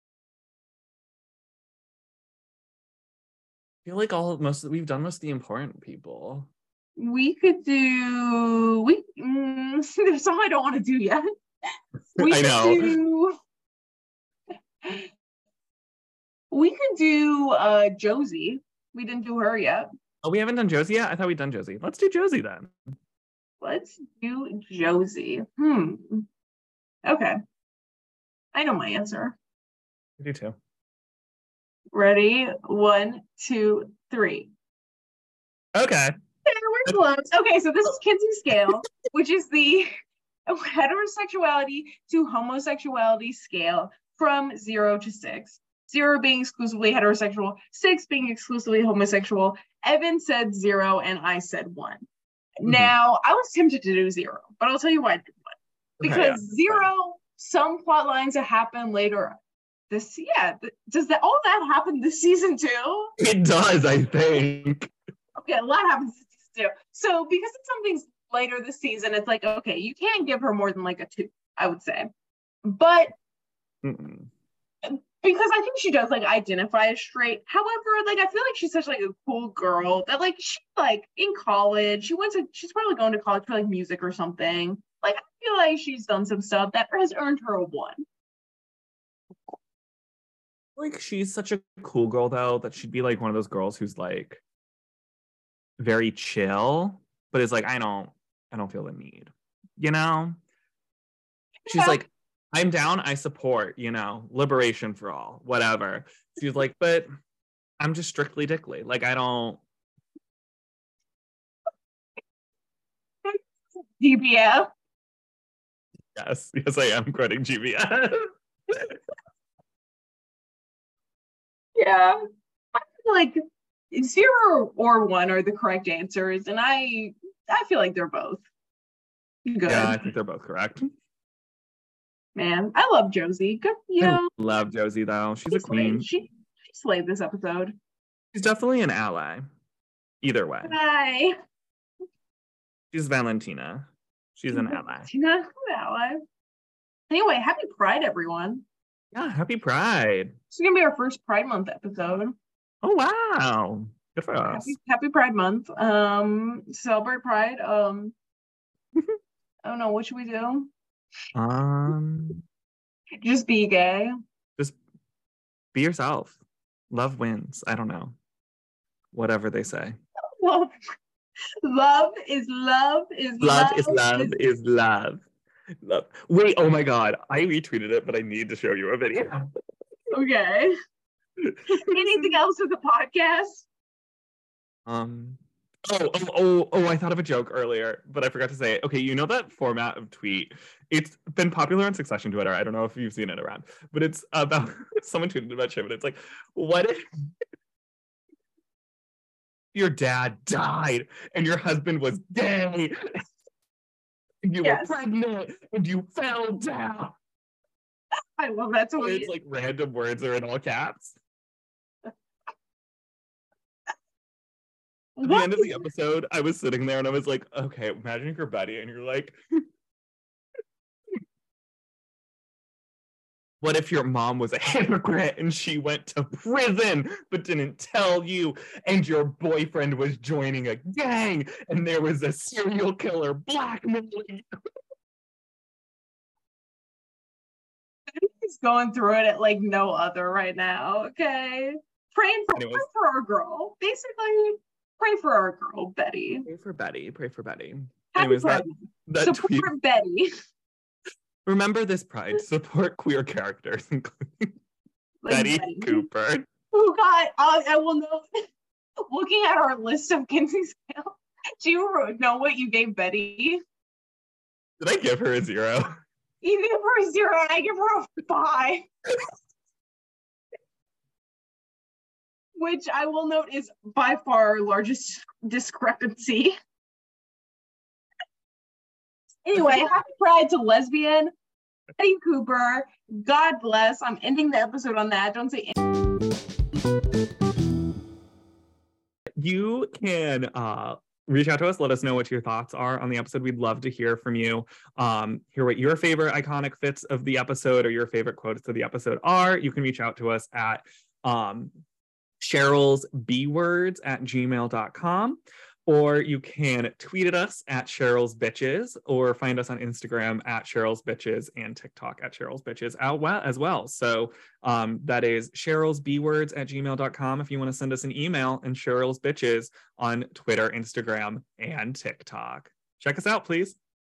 I feel like all most we've done most of the important people. We could do. We mm, there's some I don't want to do yet. We I could know. Do, we could do uh, Josie. We didn't do her yet. Oh, we haven't done Josie yet? I thought we'd done Josie. Let's do Josie then. Let's do Josie. Hmm. Okay. I know my answer. I do too. Ready? One, two, three. Okay. We're close. Okay, so this is Kinsey Scale, which is the heterosexuality to homosexuality scale from zero to six. Zero being exclusively heterosexual, six being exclusively homosexual. Evan said zero, and I said one. Mm-hmm. Now, I was tempted to do zero, but I'll tell you why I did one. Because okay, yeah. zero, some plot lines that happen later. This, yeah, does that all that happen this season too? It does, I think. Okay, a lot happens this season too. So because it's something later this season, it's like, okay, you can't give her more than like a two, I would say. But Mm-mm. because I think she does like identify as straight. However, like I feel like she's such like a cool girl that like she like in college, she went to she's probably going to college for like music or something. Like I feel like she's done some stuff that has earned her a one. Like she's such a cool girl though that she'd be like one of those girls who's like very chill, but is like I don't I don't feel the need, you know. She's yeah. like I'm down, I support, you know, liberation for all, whatever. She's like, but I'm just strictly dickly. Like I don't. G B F. Yes, yes, I am quoting G B F. Yeah, I feel like zero or one are the correct answers, and I I feel like they're both good. Yeah, I think they're both correct. Man, I love Josie. Good, you know. I love Josie though. She's she a queen. Slayed. She she slayed this episode. She's definitely an ally. Either way. Hi. She's Valentina. She's an ally. Valentina, an ally. Anyway, happy Pride, everyone. Yeah, happy Pride. This is gonna be our first Pride Month episode. Oh wow. Good for us. Happy, happy Pride Month. Um celebrate Pride. Um I don't know, what should we do? Um just be gay. Just be yourself. Love wins. I don't know. Whatever they say. Love, love is love is love, love is love is, is love. Love. Wait, oh my god. I retweeted it, but I need to show you a video. Okay. Anything else with the podcast? Um Oh, oh, oh, oh, I thought of a joke earlier, but I forgot to say it. Okay, you know that format of tweet? It's been popular on Succession Twitter. I don't know if you've seen it around, but it's about someone tweeted about shit, but it's like, what if your dad died and your husband was gay and you Yes. were pregnant and you fell down? I love that And tweet. it's like random words are in all caps. At the What? end of the episode, I was sitting there and I was like, okay, imagine you're Betty and you're like, what if your mom was a hypocrite and she went to prison but didn't tell you, and your boyfriend was joining a gang and there was a serial killer blackmailing you? He's going through it at like no other right now, okay? Praying for, Anyways. pray for our girl. Basically, pray for our girl, Betty. Pray for Betty. Pray for Betty. Happy Anyways, that, Pride. that Support tweet. Betty. Remember this Pride. Support queer characters, including Like Betty, Betty. Cooper. Who got, uh, I will know, looking at our list of Kinsey scale, do you know what you gave Betty? Did I give her a zero? You give her a zero and I give her a five. Which I will note is by far our largest discrepancy. Anyway, happy Pride to lesbian Betty Cooper. God bless. I'm ending the episode on that. Don't say anything. You can uh, reach out to us. Let us know what your thoughts are on the episode. We'd love to hear from you. Um, hear what your favorite iconic fits of the episode or your favorite quotes of the episode are. You can reach out to us at um, Cheryl's B words at gmail dot com. Or you can tweet at us at Cheryl's Bitches, or find us on Instagram at Cheryl's Bitches and TikTok at Cheryl's Bitches as well. So um, that is Cheryl's B words at gmail dot com if you want to send us an email, and Cheryl's Bitches on Twitter, Instagram, and TikTok. Check us out, please.